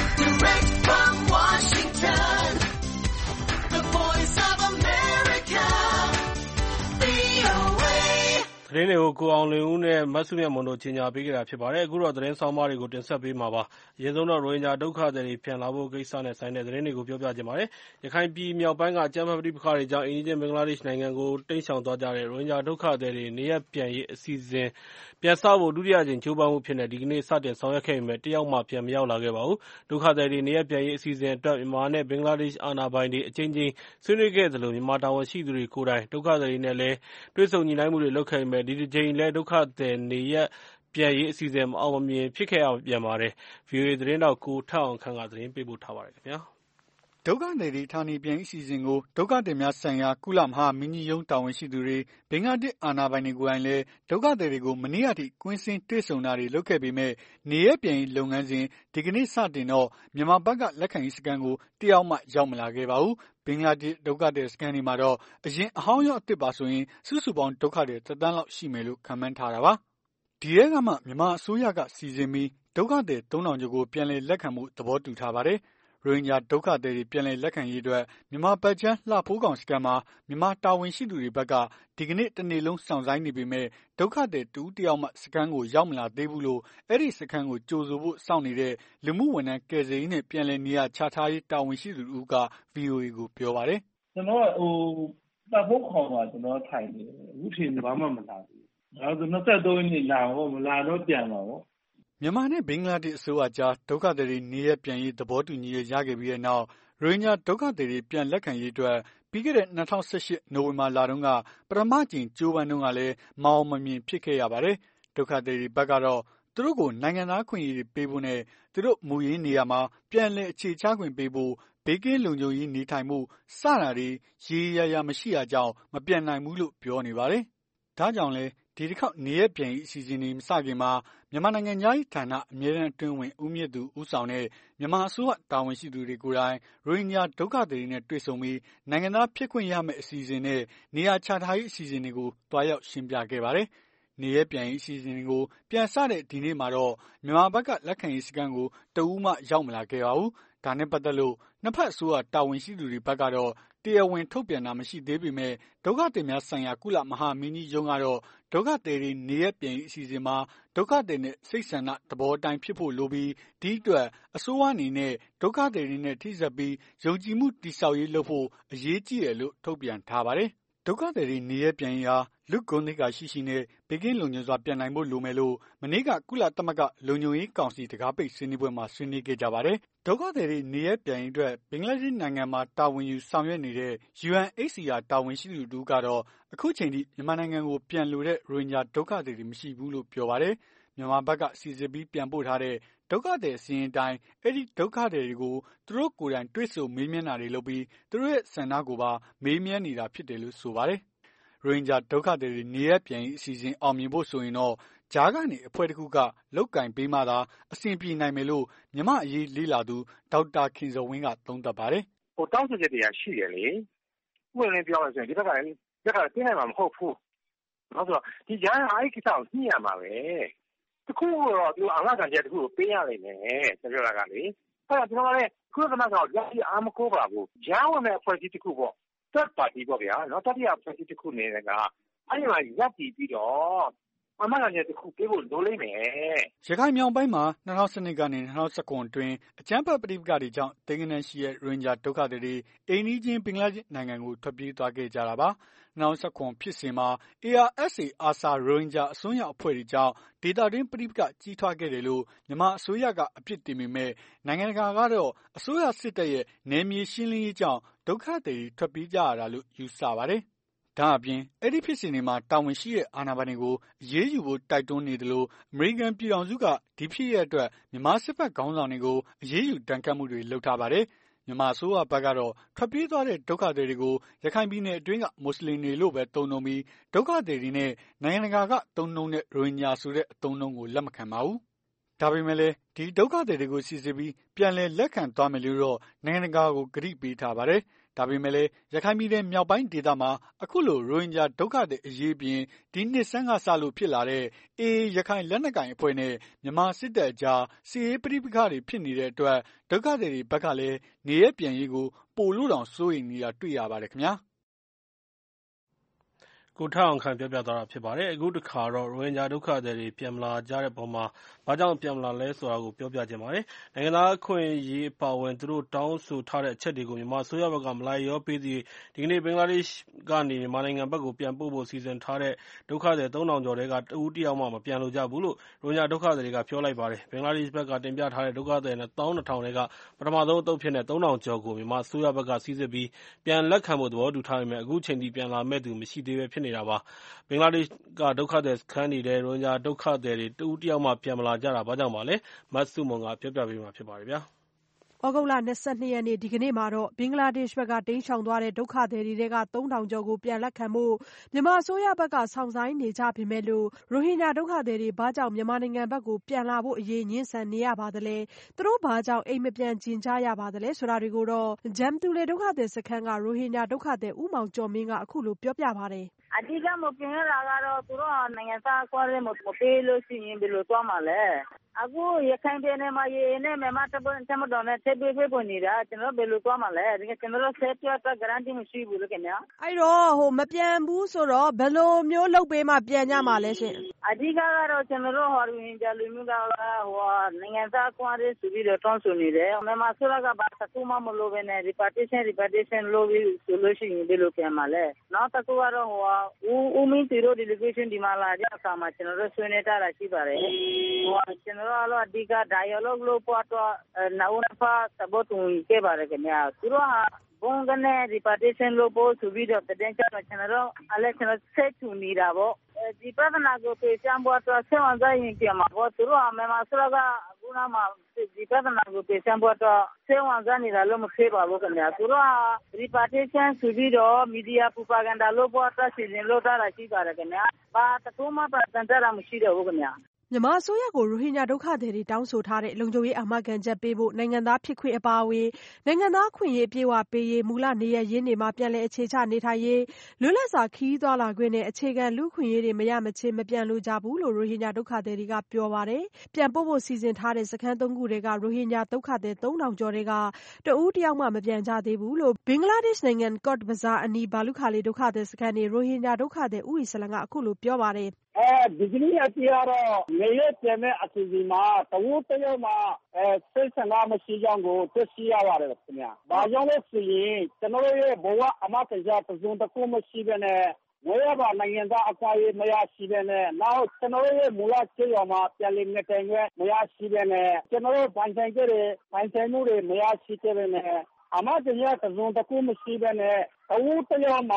VOA သတင်းတွေကိုကိုအောင်လွင်ဦးနဲ့မစုမြတ်မွန်တို့ကြီးညာပေးခဲ့တာဖြစ်ပါတယ်။အခုတော့သတင်းဆောင်မတွေကိုတင်ဆက်ပေးမှာပါ။အရင်ဆုံးတော့ရိုဟင်ဂျာဒုက္ခသည်တွေပြန်လာဖို့ကိစ္စနဲ့ဆိုင်တဲ့သတင်းတွေကိုပြောပြချင်ပါတယ်။ရခိုင်ပြည်မြောက်ပိုင်းကအကြမ်းဖက်ပဋိပက္ခတွေကြောင့်အိမ်နီးချင်းဘင်္ဂလားဒေ့ရှ်နိုင်ငံကိုတိမ်းရှောင်သွားကြတဲ့ရိုဟင်ဂျာဒုက္ခသည်တွေနေရပ်ပြန်ရေးအစီအစဉ်ပြန်စဖို့ဒုတိယအကြိမ်ကြိုးပမ်းမှုအဖြစ်နဲ့ဒီကနေ့စတင်ဆောင်ရွက်ခဲ့ပေမဲ့တယောက်မှပြန်မရောက်လာခဲ့ပါဘူး။ဒုက္ခသည်တွေနေရပ်ပြန်ရေးအစီအစဉ်အတွက်မြန်မာနဲ့ဘင်္ဂလားဒေ့ရှ်အာဏာပိုင်တွေအကြိမ်ကြိမ်ဆွေးနွေးခဲ့သလိုမြန်မာတာဝန်ရှိသူတွေကိုယ်တိုင်ဒုက္ခသည်တွေနဲ့လည်းတွေ့ဆုံညှိနှိုင်းမှုတွေလုပ်ခဲ့ပေမဲ့ဒီတစ်ကြိမ်လည်းဒုက္ခသည်နေရပ်ပြန်ရေးအစီအစဉ်မအောင်မမြင်ဖြစ်ခဲ့ရပြန်ပါတယ်။ VOA သတင်းထောက်ကိုထက်အောင်ခန့်ကသတင်းပေးပို့ထားပါတယ်ခင်ဗျာဒုက္ခသည်တွေဌာနေပြန်ရေးအစီအစဉ်ကိုဒုက္ခသည်များဆိုင်ရာကုလမဟာမင်းကြီးရုံးတာဝန်ရှိသူတွေဘင်္ဂလားဒေ့ရှ်အာဏာပိုင်တွေကိုယ်တိုင်လည်းဒုက္ခသည်တွေကိုမနေ့ကထိကွင်းဆင်းတွေ့ဆုံတာတွေလုပ်ခဲ့ပေမဲ့နေရပ်ပြန်ရေးလုပ်ငန်းစဉ်ဒီကနေ့စတင်တော့မြန်မာဘက်ကလက်ခံရေးစခန်းကိုတယောက်မှရောက်မလာခဲ့ပါဘူး။ဘင်္ဂလားဒေ့ရှ်ဒုက္ခသည်စခန်းတွေမှာတော့အရင်အဟောင်းရောအသစ်ပါဆိုရင်စုစုပေါင်းဒုက္ခသည်တစ်သန်းလောက်ရှိမယ်လို့ခန့်မှန်းထားတာပါ။ဒီထဲကမှမြန်မာအစိုးရကစီစဉ်ပြီးဒုက္ခသည်သုံးထောင်ကျော်ကိုပြန်လည်လက်ခံဖို့သဘောတူထားပါတယ်။ရိုဟင်ဂျာဒုက္ခသည်တွေပြန်လည်လက်ခံရေးအတွက်မြန်မာဘက်ခြမ်းလှဖိုးခေါင်စခန်းမှာမြန်မာတာဝန်ရှိသူတွေဘက်ကဒီကနေ့တနေ့လုံးစောင့်ဆိုင်းနေပေမဲ့ဒုက္ခသည်တဦးတယောက်မှစခန်းကိုရောက်မလာသေးဘူးလို့အဲ့ဒီစခန်းကိုကြိုဆိုဖို့စောင့်နေတဲ့လူမှုဝန်ထမ်းကယ်ဆယ်ရေးနဲ့ပြန်လည်နေရာချထားရေးတာဝန်ရှိသူတဦးက VOA ကိုပြောပါတယ်။ကျွန်တော်ကဟိုလှဖိုးခေါင်မှာကျွန်တော်ထိုင်နေတယ်အခုချိန်ဘာမှမလာဘူး။အဲဒါဆို၂၃ရက်နေ့လာတော့မလာတော့ပြန်ပါပေါ့။မြန်မာနဲ့ဘင်္ဂလားဒေ့ရှ်အစိုးရကြားဒုက္ခသည်တွေနေရပ်ပြန်ရေးသဘောတူညီချက်ရခဲ့ပြီးတဲ့နောက်ရိုဟင်ဂျာဒုက္ခသည်တွေပြန်လက်ခံရေးအတွက်ပြီးခဲ့တဲ့၂၀၁၈နိုဝင်ဘာလတုန်းကပထမကြိမ်ကြိုးပမ်းတုန်းကလည်းမအောင်မမြင်ဖြစ်ခဲ့ရပါတယ်။ဒုက္ခသည်တွေဘက်ကတော့သူတို့ကိုနိုင်ငံသားခွင့်ရေးတွေပေးဖို့နဲ့သူတို့မူရင်းနေရာမှာပြန်လည်အခြေချခွင့်ပေးဖို့ဘေးကင်းလုံခြုံရေးနေထိုင်မှုစတာတွေရေရာရာမရှိတာကြောင့်မပြန်နိုင်ဘူးလို့ပြောနေပါတယ်။ဒါကြောင့်လဲဒီတစ်ခေါက်နေရပ်ပြန်ရေးအစီအစဉ်တွေမစခင်မှာမြန်မာနိုင်ငံသားရေးဌာနအမြဲတမ်းအတွင်းဝင်ဦးမြင့်သူဦးဆောင်တဲ့မြန်မာအစိုးရတာဝန်ရှိသူတွေကိုယ်တိုင်ရိုဟင်ဂျာဒုက္ခသည်တွေနဲ့တွေ့ဆုံပြီးနိုင်ငံသားဖြစ်ခွင့်ရမယ့်အစီအစဉ်နဲ့နေရာချထားရေးအစီအစဉ်တွေကိုတွားရောက်ရှင်းပြခဲ့ပါတယ်။နေရပ်ပြန်ရေးအစီအစဉ်တွေကိုပြန်စတဲ့ဒီနေ့မှာတော့မြန်မာဘက်ကလက်ခံရေးစခန်းကိုတဦးမှရောက်မလာခဲ့ပါဘူး။ဒါနဲ့ပတ်သက်လို့နှစ်ဖက်အစိုးရတာဝန်ရှိသူတွေဘက်ကတော့တရားဝင်ထုတ်ပြန်တာမရှိသေးပေမဲ့ဒုက္ခသည်များဆိုင်ရာကုလမဟာမင်းကြီးရုံးကတော့ဒုက္ခသည်တွေနေရပ်ပြန်ရေးအစီအစဉ်မှာဒုက္ခသည်နဲ့စိတ်ဆန္ဒသဘောအတိုင်းဖြစ်ဖို့လိုပြီးဒီအတွက်အစိုးရအနေနဲ့ဒုက္ခသည်တွေနဲ့ထိစပ်ပြီးယုံကြည်မှုတည်ဆောက်ရေးလုပ်ဖို့အရေးကြီးတယ်လို့ထုတ်ပြန်ထားပါတယ်။ဒုက္ခသည်တွေနေရပ်ပြန်ရေးဟာလူ့ဂုဏ်သိက္ခာရှိရှိနဲ့ဘေးကင်းလုံခြုံစွာပြန်နိုင်ဖို့လိုမယ်လို့မနေ့ကကုလသမဂ္ဂလုံခြုံရေးကောင်စီတကားပိတ်ဆွေးနွေးပွဲမှာဆွေးနွေးခဲ့ကြပါတယ်။ဒုက္ခသည်တွေနေရပ်ပြန်ရေးအတွက်ဘင်္ဂလားဒေ့ရှ်နိုင်ငံမှာတာဝန်ယူဆောင်ရွက်နေတဲ့ U N H C R တာဝန်ရှိသူတဦးကတော့အခုချိန်ထိမြန်မာနိုင်ငံကိုပြန်လိုတဲ့ရိုဟင်ဂျာဒုက္ခသည်တွေမရှိဘူးလို့ပြောပါတယ်။မြန်မာဘက်ကစီစစ်ပြီးပြန်ပို့ထားတဲ့ဒုက္ခသည်စီရင်တိုင်းအဲ့ဒီဒုက္ခသည်တွေကိုသူတို့ကိုယ်တိုင်တွေ့ဆုံမေးမြန်းတာတွေလုပ်ပြီးသူတို့ရဲ့ဆန္ဒကိုပါမေးမြန်းနေတာဖြစ်တယ်လို့ဆိုပါတယ်။ရိုဟင်ဂျာဒုက္ခသည်တွေနေရပြန်ရေးအစီအစဉ်အောင်မြင်ဖို့ဆိုရင်တော့ဂျားကနေအဖွဲ့တစ်ခုကလုတ်ကင်ပေးမှသာအဆင်ပြေနိုင်မယ်လို့မြန်မာအရေးလေ့လာသူဒေါက်တာခင်ဇော်ဝင်းကသုံးသပ်ပါတယ်။ဟိုတောင်းဆိုချက်တွေကရှိတယ်လေ။ဥပမာပြောရရင်ဒီဘက်ကလည်းဒီဘက်ကပြင်နိုင်မှာမဟုတ်ဘူး။နောက်ဆိုဒီဂျားကအဲ့ဒီကိစ္စကိုညှိရမှာပဲ။တခုတော့ဒီအငှားခံချက်တခုကိုပေးရလိမ့်မယ်။ပြောရတာကလေ။အဲ့ဒါကျွန်တော်လည်းခုကမှတော့ကြားပြီးအာမကိုပါဘူး။ဂျားဝင်တဲ့အဖွဲ့အစည်းတခုပေါ့။သတ်ပါတီပေါ့ဗျာ။နော်တတိယအဖွဲ့အစည်းတခုနေတယ်ကအဲ့ဒီမှာရပ်တည်ပြီးတော့အမှန်တရားတစ်ခုပြေဖို့လိုလိမ့်မယ်။ရခိုင်မြောင်ပိုင်းမှာ၂၀၁၂ကနေ၂၀၁၇အတွင်းအကြမ်းဖက်ပဋိပက္ခတွေကြောင့်တိမ်ကနန်းရှိတဲ့ရိုဟင်ဂျာဒုက္ခသည်တွေအိမ်နီးချင်းဘင်္ဂလားဒေ့ရှ်နိုင်ငံကိုထွက်ပြေးသွားခဲ့ကြတာပါ။၂၀၁၇ဖြစ်စဉ်မှာ အေအာအက်စ်အေ အာဆာရိုဟင်ဂျာအစွန်းရောက်အဖွဲ့တွေကြောင့်ဒေသတွင်းပဋိပက္ခကြီးထွားခဲ့တယ်လို့မြန်မာအစိုးရကအပြစ်တင်ပေမဲ့နိုင်ငံတကာကတော့အစိုးရစစ်တပ်ရဲ့နယ်မြေရှင်းလင်းရေးကြောင့်ဒုက္ခသည်တွေထွက်ပြေးကြရတာလို့ယူဆပါတယ်။ဒါအပြင်အဲ့ဒီဖြစ်စဉ်တွေမှာတာဝန်ရှိတဲ့အာဏာပိုင်တွေကိုအရေးယူဖို့တိုက်တွန်းနေတယ်လို့အမေရိကန်ပြည်ထောင်စုကဒီဖြစ်ရတဲ့အတွက်မြန်မာစစ်ဘက်ခေါင်းဆောင်တွေကိုအရေးယူတန်ခတ်မှုတွေလုပ်ထားပါတယ်။မြန်မာအစိုးရဘက်ကတော့ထွက်ပြေးသွားတဲ့ဒုက္ခသည်တွေကိုရခိုင်ပြည်နယ်အတွင်းကမွတ်စလင်တွေလို့ပဲသုံးနှုန်းပြီးဒုက္ခသည်တွေနဲ့နိုင်ငံတကာကသုံးနှုန်းတဲ့ရိုဟင်ဂျာဆိုတဲ့အသုံးအနှုန်းကိုလက်မခံပါဘူး။ဒါပေမဲ့လည်းဒီဒုက္ခသည်တွေကိုစီစစ်ပြီးပြန်လည်လက်ခံသွားမယ်လို့တော့နိုင်ငံတကာကိုကတိပေးထားပါတယ်။ဒါပေမဲ့လည်းရခိုင်ပြည်နယ်မြောက်ပိုင်းဒေသမှာအခုလိုရိုဟင်ဂျာဒုက္ခသည်အရေးပြင်ဒီနှစ်ဆန်းကစလို့ဖြစ်လာတဲ့အေအေရခိုင်လက်နက်ကိုင်အဖွဲ့နဲ့မြန်မာစစ်တပ်အကြားစစ်ရေးပဋိပက္ခတွေဖြစ်နေတဲ့အတွက်ဒုက္ခသည်တွေဘက်ကလည်းနေရပြန်ရေးကိုပိုလို့တောင်စိုးရိမ်နေတာတွေ့ရပါတယ်ခင်ဗျာ။ကိုထအောင်ခန့်ပြောပြသွားတာဖြစ်ပါတယ်။အခုတစ်ခါတော့ရိုဟင်ဂျာဒုက္ခသည်တွေပြန်မလာကြတဲ့ပုံမှာဘာကြောင့်ပြန်မလာလဲဆိုတာကိုပြောပြခြင်းပါတယ်။နိုင်ငံသားအခွင့်အရေးအပါအဝင်သူတို့တောင်းဆိုထားတဲ့အချက်တွေကိုမြန်မာအစိုးရဘက်ကမလိုက်လျောပေးသေးဒီကနေ့ဘင်္ဂလားဒေ့ရှ်ကနေမြန်မာနိုင်ငံဘက်ကိုပြန်ပို့ဖို့စီစဉ်ထားတဲ့ဒုက္ခသည်သုံးထောင်ကျော်တဲကတဦးတယောက်မှမပြန်လို့ကြဘူးလို့ရိုဟင်ဂျာဒုက္ခသည်တွေကပြောလိုက်ပါတယ်။ဘင်္ဂလားဒေ့ရှ်ဘက်ကတင်ပြထားတဲ့ဒုက္ခသည်နှစ်သောင်းနှစ်ထောင်တဲကပထမဆုံးအသုတ်ဖြစ်တဲ့သုံးထောင်ကျော်ကိုမြန်မာအစိုးရဘက်ကစီစစ်ပြီးပြန်လက်ခံဖို့သဘောတူထားပေမဲ့အခုချိန်ထိပြန်လာမဲ့သူမရှိသေးပဲဖြစ်နေတာပါ။ဘင်္ဂလားဒေ့ရှ်ကဒုက္ခသည်စခန်းနေတဲ့ရိုဟင်ဂျာဒုက္ခသည်တွေတဦးတယောက်မှပြန်မလာကြတာဘာကြောင့်ပါလဲမတ်စုမွန်ကပြောပြပေးမှာဖြစ်ပါတယ်ဗျာ။ဩဂုတ်လ၂၂ရက်နေ့ဒီကနေ့မှာတော့ဘင်္ဂလားဒေ့ရှ်ဘက်ကတိမ်းရှောင်သွားတဲ့ဒုက္ခသည်တွေထဲကသုံးထောင်ကျော်ကိုပြန်လက်ခံဖို့မြန်မာအစိုးရဘက်ကစောင့်ဆိုင်းနေကြပေမဲ့လို့ရိုဟင်ဂျာဒုက္ခသည်တွေဘာကြောင့်မြန်မာနိုင်ငံဘက်ကိုပြန်လာဖို့အရေးညှင်းဆန်နေရပါသလဲသူတို့ဘာကြောင့်အိမ်မပြန်ကျင်ကြရပါသလဲဆိုတာတွေကိုတော့ဂျမ်တူလေဒုက္ခသည်စခန်းကရိုဟင်ဂျာဒုက္ခသည်ဦးမောင်ကျော်မင်းကအခုလိုပြောပြပါတယ်အဓိကမပြန်ရတာကတော့သူတို့နိုင်ငံသားအခွင့်အရေးမပေးလို့ရှိရင်ဘယ်လိုသွားမှာလဲအခုရခိုင်ပြည်နယ်မှာရေနဲ့မြန်မာတပ်ဖွဲ့တပ်မတော်နဲ့ဆက်ပြီးပြနေတာကျွန်တော်ဘယ်လိုသွားမှာလဲဒီကကျွန်တော်ဆက်ပြတ် guarantee မရှိဘူးလို့ခင်ဗျာအဲ့တော့ဟိုမပြန်ဘူးဆိုတော့ဘယ်လိုမျိုးလုပ်ပေးမှပြန်ကြမှာလဲရှင်အဓိကကတော့ကျွန်တော်တို့ဟောရင်းကြလူမျိုးကဟိုနိုင်ငံသားအခွင့်အရေးဆိုပြီးတော့တောင်းဆိုနေတယ်မြန်မာဆိုရကဘာသကူမှမလို့ပဲနဲ့ repartition repartition လို့ပြီးဆိုလို့ရှိရင်ဘယ်လိုပြန်မှာလဲနောက်တစ်ခုကတော့ဟိုဦးဦးမင်းတီတို့ delegation ဒီမှာလာကြအခါမှာကျွန်တော်တို့ဆွေးနွေးတာရှိပါတယ်ဟိုကျွန်တော်တို့အဓိက dialogue လို့ပေါ်တော့နောက်တစ်ဖက်သဘောတူခဲ့ပါတယ်ခင်ဗျာသူတို့ဟာဘုံကနေ repartition လို့ပေါ်ဆိုပြီးတော့တည်ကြတော့ကျွန်တော်တို့အလဲကျွန်တော်ဆက်ချူနေတာပေါ့ဒီပဒနာကိုပြေချမ်းပေါ်တော့ဆက်ဝန်ဆိုင်ပြန်မှာပေါ့သူတို့အမေမဆရာကအခုနမှာဒီပဒနာကိုပြေချမ်းပေါ်တော့ဆက်ဝန်ဆိုင်နေတာလို့မဖြစ်ပါဘူးခင်ဗျာသူတို့က repartition ဆိုပြီးတော့ media propaganda လို့ပေါ်တော့စီစဉ်လို့တာရှိပါတယ်ခင်ဗျာဘာတခုမှပတ်စံတာမရှိတော့ဘူးခင်ဗျာမြန်မာအစိုးရကိုရိုဟင်ဂျာဒုက္ခသည်တွေတောင်းဆိုထားတဲ့လုံခြုံရေးအာမခံချက်ပေးဖို့နိုင်ငံသားဖြစ်ခွင့်အပါအဝင်နိုင်ငံသားအခွင့်အရေးပြေဝပေးရေးမူလနေရရင်းတွေမှာပြန်လည်အခြေချနေထိုင်ရေးလွတ်လပ်စွာခရီးသွားလာခွင့်နဲ့အခြေခံလူ့အခွင့်အရေးတွေမရမချင်းမပြန်လို့ကြဘူးလို့ရိုဟင်ဂျာဒုက္ခသည်တွေကပြောပါတယ်။ပြန်ပို့ဖို့စီစဉ်ထားတဲ့စခန်းသုံးခုတွေကရိုဟင်ဂျာဒုက္ခသည်သုံးထောင်ကျော်တွေကတဦးတယောက်မှမပြန်ကြသေးဘူးလို့ဘင်္ဂလားဒေ့ရှ်နိုင်ငံကော့ဘဇာအနီးဘာလုခါလီဒုက္ခသည်စခန်းနေရိုဟင်ဂျာဒုက္ခသည်ဦးအီစလန်ကအခုလိုပြောပါတယ်အဲဒီကနေ့အတီးကတော့နေရပြန်မဲ့အစီအစဉ်မှာတဝူးတယောက်မှာအဲစိတ်ဆန္ဒမရှိကြောင်းကိုသိရှိရပါတယ်ခင်ဗျာ။ဘာကြောင့်လဲဆိုရင်ကျွန်တော်ရဲ့ဘဝအမတရားတစုံတစ်ခုမရှိဘဲနဲ့ဝေရပါနိုင်ငံသားအခွင့်အရေးမရရှိဘဲနဲ့နောက်ကျွန်တော်ရဲ့မူလကျေးရွာမှာပြန်လည်နေထိုင်ခွင့်မရရှိဘဲနဲ့ကျွန်တော်တို့ပိုင်ဆိုင်ကြတဲ့ပိုင်ဆိုင်မှုတွေမရရှိခဲ့ဘဲနဲ့အမတရားတစုံတစ်ခုမရှိဘဲနဲ့တဝူးတယောက်မှာ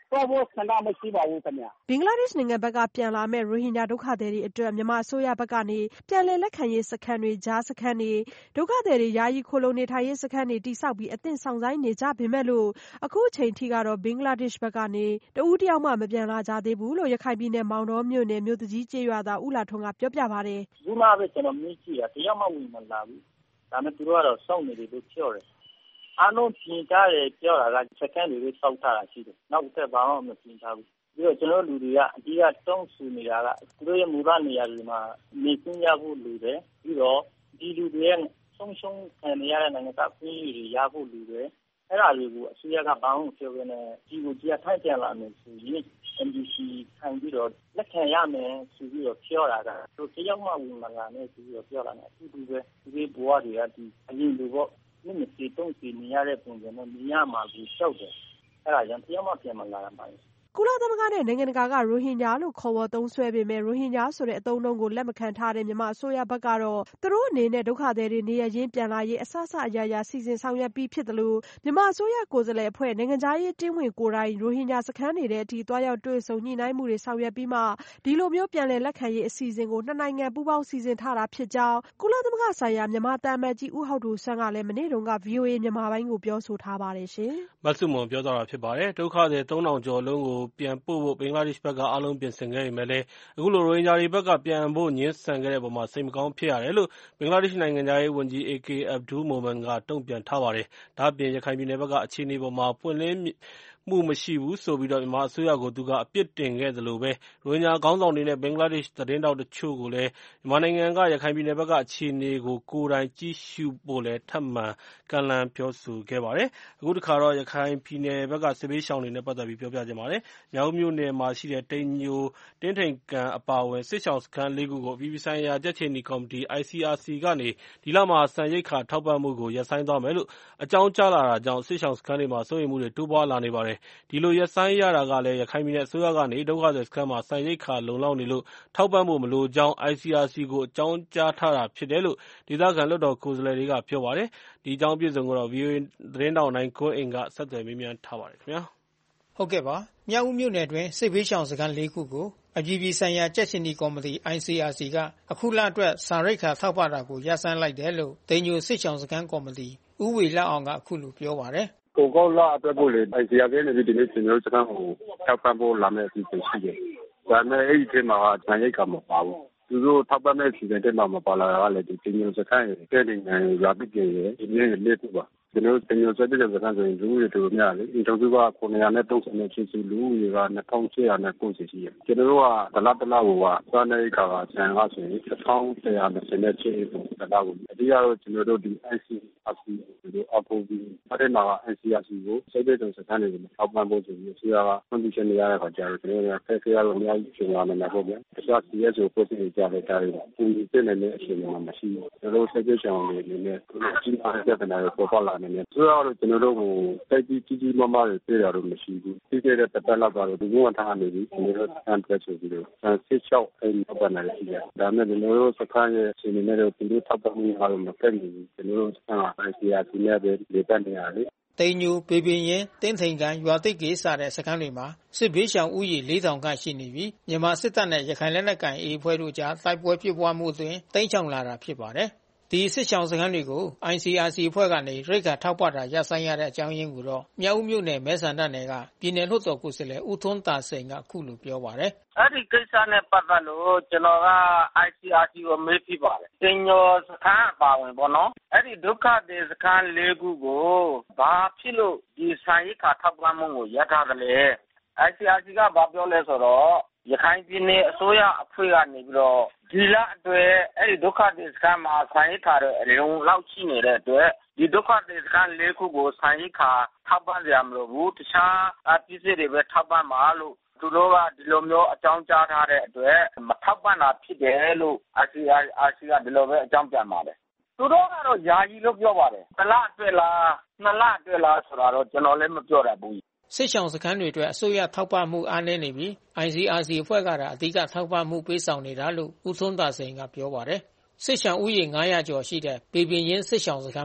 တော့ဖို့ဆန္ဒမရှိပါဘူးခင်ဗျာဘင်္ဂလားဒေ့ရှ်နိုင်ငံဘက်ကပြန်လာမဲ့ရိုဟင်ဂျာဒုက္ခသည်တွေအတွက်မြန်မာအစိုးရဘက်ကနေပြန်လည်လက်ခံရေးစခန်းတွေကြားစခန်းတွေဒုက္ခသည်တွေယာယီခိုလုံနေထိုင်ရေးစခန်းတွေတိစောက်ပြီးအသင့်ဆောင်ဆိုင်နေကြပေမဲ့လို့အခုအချိန်ထိကတော့ဘင်္ဂလားဒေ့ရှ်ဘက်ကနေတဦးတယောက်မှမပြန်လာကြသေးဘူးလို့ရခိုင်ပြည်နယ်မောင်တော်မြို့နယ်မြို့သူကြီးကျေးရွာသားဦးလာထွန်းကပြောပြပါတယ်ဒီမှာပဲကျွန်တော်မြင်ကြည့်ရတယောက်မှဝင်မလာဘူးဒါနဲ့သူတို့ကတော့စောင့်နေတယ်လို့ပြောတယ်အားလုံးပြင်ကြတယ်ပြောတာကစခန်းတွေစောက်ထားတာရှိတယ်နောက်ထပ်ဘာမှမပြင်ထားဘူးပြီးတော့ကျွန်တော်လူတွေကအကြီးကတုံးဆူနေတာကသူတို့ရဲ့မူလနေရာတွေမှာနေခွင့်ရဖို့လိုတယ်ပြီးတော့ဒီလူတွေရဲ့ဆုံးရှုံးခံရတဲ့နိုင်ငံသားပြည်တွေရဖို့လိုတယ်အဲ့ဒါတွေကိုအစိုးရကဘာမှမပြောဘဲနဲ့ဒီကိုကြီးအထိုက်ပြန်လာမယ်ဆိုရင် အမ် ဒီ စီ ခံပြီးတော့လက်ခံရမယ်ဆိုပြီးတော့ပြောတာကသူတယောက်မှဝင်လာတယ်ဆိုပြီးတော့ပြောတာနဲ့အတူတူပဲဒီဘဝတွေကဒီအရင်လိုပေါ့မိမစီတုံးစီနေရတဲ့ပုံစံနဲ့နေရမှာကိုရှောက်တယ်အဲ့ဒါကြောင့်တယောက်မှပြန်မလာတာပါကုလသမဂ္ဂနဲ့နိုင်ငံတကာကရိုဟင်ဂျာလို့ခေါ်ဝေါ်သုံးစွဲပေမဲ့ရိုဟင်ဂျာဆိုတဲ့အသုံးအနှုန်းကိုလက်မခံထားတဲ့မြန်မာအစိုးရဘက်ကတော့သူတို့အနေနဲ့ဒုက္ခသည်တွေနေရချင်းပြန်လာရေးအဆအဆအရာရာစီစဉ်ဆောင်ရွက်ပြီးဖြစ်တယ်လို့မြန်မာအစိုးရကိုယ်စားလှယ်အဖွဲ့နိုင်ငံသားရေးတင်းဝင်ကိုယ်တိုင်ရိုဟင်ဂျာစခန်းတွေတဲ့အထိတွားရောက်တွေ့ဆုံညှိနှိုင်းမှုတွေဆောင်ရွက်ပြီးမှဒီလိုမျိုးပြန်လည်လက်ခံရေးအစီအစဉ်ကိုနှစ်နိုင်ငံပူးပေါင်းစီစဉ်ထားတာဖြစ်ကြောင်းကုလသမဂ္ဂဆိုင်ရာမြန်မာတမန်ကြီးဦးဟောက်ဒိုဆန်းကလည်းမနေ့တုန်းက ဗွီအိုအေ မြန်မာပိုင်းကိုပြောဆိုထားပါတယ်ရှင်မဆုမွန်ပြောသွားတာဖြစ်ပါတယ်ဒုက္ခသည်သုံးထောင်ကျော်လုံးကိုပြန်ပို့ဖို့ဘင်္ဂလားဒေ့ရှ်ဘက်ကအားလုံးပြင်ဆင်ခဲ့ပေမဲ့လည်းအခုလိုရိုဟင်ဂျာတွေဘက်ကပြန်ဖို့ညှင်းဆန်ခဲ့တဲ့အပေါ်မှာစိတ်မကောင်းဖြစ်ရတယ်လို့ဘင်္ဂလားဒေ့ရှ်နိုင်ငံသားရေးဝန်ကြီး အေ ကေ အဗ္ဗဒူးမိုမန်ကတုံ့ပြန်ထားပါတယ်။ဒါ့အပြင်ရခိုင်ပြည်နယ်ဘက်ကအခြေအနေပေါ်မှာပွင့်လင်းမှုမရှိဘူးဆိုပြီးတော့မြန်မာအစိုးရကိုသူကအပြစ်တင်ခဲ့သလိုပဲရိုဟင်ဂျာခေါင်းဆောင်တွေနဲ့ဘင်္ဂလားဒေ့ရှ်သတင်းတောက်တချို့ကိုလည်းမြန်မာနိုင်ငံကရခိုင်ပြည်နယ်ဘက်ကအခြေအနေကိုကိုယ်တိုင်ကြည့်ရှုဖို့လည်းထပ်မံကမ်းလှမ်းပြောဆိုခဲ့ပါတယ်။အခုတစ်ခါတော့ရခိုင်ပြည်နယ်ဘက်ကစစ်ဘေးရှောင်တွေနဲ့ပတ်သက်ပြီးပြောပြချင်ပါတယ်။မြောက်မြို့နယ်မှာရှိတဲ့တိမ်ညိုတင်းထိန်ကန်အပါအဝင်စစ်ရှောင်စခန်းလေးခုကိုအပြည်ပြည်ဆိုင်ရာကြက်ခြေနီကော်မတီ အိုင် စီ အာร์ စီ ကနေဒီလမှာစံရိတ်ခါထောက်ပံ့မှုကိုရပ်ဆိုင်းသွားမယ်လို့အကြောင်းကြားလာတာကြောင့်စစ်ရှောင်စခန်းတွေမှာစိုးရိမ်မှုတွေတိုးပွားလာနေပါတယ်။ဒီလိုရပ်ဆိုင်းရတာကလည်းရခိုင်ပြည်နယ်အစိုးရကနေဒုက္ခသည်စခန်းမှာစံရိတ်ခါလုံလောက်နေလို့ထောက်ပံ့ဖို့မလိုကြောင်း အိုင် စီ အာร์ စီ ကိုအကြောင်းကြားထားတာဖြစ်တယ်လို့ဒေသခံလွှတ်တော်ကိုယ်စားလှယ်တွေကပြောပါတယ်။ဒီအကြောင်းအပြည့်အစုံကိုတော့ ဗွီအိုအေ သတင်းထောက်နိုင်ကွန်းအိန်ကဆက်သွယ်မေးမြန်းထားပါတယ်ခင်ဗျာ။ဟုတ်ကဲ့ပါ။မြောက်ဦးမြို့နယ်တွင်စစ်ဘေးရှောင်စခန်းလေးခုကိုအပြည်ပြည်ဆိုင်ရာကြက်ရှင်နီကော်မတီ အိုင် စီ အာร์ စီ ကအခုလအတွက်စာရိတ်ခါထောက်ပံ့တာကိုရပ်ဆိုင်းလိုက်တယ်လို့တိမ်ညိုစစ်ရှောင်စခန်းကော်မတီဦးဝေလအောင်ကအခုလိုပြောပါတယ်။ကိုကောလာအတွက်ကိုလေ အိုင် စီ အာร์ စီ နဲ့ဒီနေ့ကျွန်တော်စခန်းကိုထောက်ပံ့ဖို့လာမယ့်အစီအစဉ်ရှိတယ်။ဒါနဲ့အဲ့ဒီထဲမှာစာရိတ်ခါမပါဘူး။သူတို့ထောက်ပံ့မယ့်အစီအစဉ်တွေမှာမပါလာတာလည်းဒီတိမ်ညိုစခန်းရဲ့တဲ့နိုင်ငံရာပိကေရဲ့ဒီနေ့လေးခုပါကျွန်တော်တင်ရဆက်တဲ့စကားဆိုရင်လူတွေတို့များလေအင်တာဗျူးကခုနှစ်ရာနဲ့သုံးဆယ်နဲ့ချင်းစီလူတွေကနှစ်ထောင်ရှစ်ရာနဲ့ကိုယ်စီရှိတယ်ကျွန်တော်တို့ကဒလတလာကိုကစာနေကကဆန်ကဆိုရင်တစ်ထောင်တစ်ရာနဲ့ဆယ်နဲ့ချင်းကိုဒလကိုအတိအကတော့ကျွန်တော်တို့ဒီ အိုင် စီ အာร์ စီ တို့အပေါ်ပြီးအဲ့ဒီမှာ အိုင် စီ အာร์ စီ ကိုစိတ်တဲ့စကားတွေကိုထောက်ပံ့ဖို့ဆိုပြီးဆရာက condition တွေရတဲ့ခါကျတော့ကျွန်တော်တို့ဖက်ဖက်ရလို့အများကြီးရှင်ရမယ်ပေါ့ဗျာတခြား စီ အက်စ် ကိုပို့စီကြတဲ့တာတွေပူပြနေတဲ့အချိန်မှာမရှိဘူးကျွန်တော်တို့စိတ်ကြချောင်းတွေနေနဲ့ကြီးမားတဲ့ပြဿနာတွေပေါ်ပေါက်လာနေတယ်ဆိုတော့ကျွန်တော်တို့ကိုတိုက်ကြီးကြီးကြီးမားမားတွေပြေးရတော့မရှိဘူးပြီးခဲ့တဲ့ပတ်လောက်ကတော့ဒီဘုံထားနေပြီကျွန်တော်တို့အန်ပရက်ဆိုပြီးတော့စစ်ချောက်အဲ့ဒီပတ်နာရှိတယ်ဒါမဲ့ကျွန်တော်တို့စခန်းရဲ့ရှင်နေနဲ့ဒီလိုထောက်ပံ့မှုအားလုံးမဖက်နေဘူးကျွန်တော်တို့စခန်းက အိုင် စီ အာร์ စီ နဲ့ပဲလေပတ်နေရတယ်တိမ်ညိုပေပင်ရင်တင်းထိန်ကန်ရွာတိတ်ကေးစတဲ့စခန်းတွေမှာစစ်ဘေးရှောင်ဥယျာဉ်လေးထောင်ခန့်ရှိနေပြီးမြန်မာစစ်တပ်နဲ့ရခိုင်လက်နက်ကိုင်အေအဖွဲ့တို့ကြားတိုက်ပွဲဖြစ်ပွားမှုအတွင်းတိမ်းချောင်လာတာဖြစ်ပါတယ်ဒီစစ်ရှောင်စခန်းတွေကို အိုင် စီ အာร์ စီ အဖွဲ့ကနေရိတ်ခါထောက်ပံ့တာရပ်ဆိုင်းရတဲ့အကြောင်းရင်းကိုတော့မြောက်ဦးမြို့နယ်မဲဆန္ဒနယ်ကပြည်နယ်လွှတ်တော်ကိုယ်စားလှယ်ဦးထွန်းတာစိန်ကအခုလိုပြောပါတယ်။အဲ့ဒီကိစ္စနဲ့ပတ်သက်လို့ကျွန်တော်က အိုင် စီ အာร์ စီ ကိုမေးပြပါတယ်။တင်ညောစခန်းပါဝင်ပေါ့နော်။အဲ့ဒီဒုက္ခသည်စခန်းလေးခုကိုဘာဖြစ်လို့ဒီဆိုင်ရိတ်ခါထောက်ပံ့မှုကိုရပ်ထားတယ်လဲ။အိုင် စီ အာร์ စီ ကဘာပြောလဲဆိုတော့ရခိုင်ပြည်နယ်အစိုးရအဖွဲ့ကနေပြီးတော့ဒီလအတွက်အဲ့ဒီဒုက္ခသည်စခန်းမှာဆိုင်ရိတ်ခါတွေအလုံးလောက်ရှိနေတဲ့အတွက်ဒီဒုက္ခသည်စခန်းလေးခုကိုဆိုင်ရိတ်ခါထောက်ပံ့ကြရမလို့ဘူးတခြားအပစ္စည်းတွေပဲထောက်ပံ့ပါလို့သူတို့ကဒီလိုမျိုးအကြောင်းကြားထားတဲ့အတွက်မထောက်ပံ့တာဖြစ်တယ်လို့ အိုင် စီ အာร์ စီ ကဒီလိုပဲအကြောင်းပြန်ပါတယ်သူတို့ကတော့ယာယီလို့ပြောပါတယ်တစ်လအတွက်လားနှစ်လအတွက်လားဆိုတာတော့ကျွန်တော်လည်းမပြောတတ်ဘူးစစ်ရှောင်စခန်းတွေအတွက်အစိုးရထောက်ပံ့မှုအားနည်းနေပြီး အိုင် စီ အာร์ စီ အဖွဲ့ကတာအဓိကထောက်ပံ့မှုပေးဆောင်နေတာလို့ဦးထွန်းသာစိန်ကပြောပါတယ်စစ်ရှောင်ဥယျာဉ်ငါးရာကျော်ရှိတဲ့ပေပင်ရင်စစ်ရှောင်စခန်းမှာ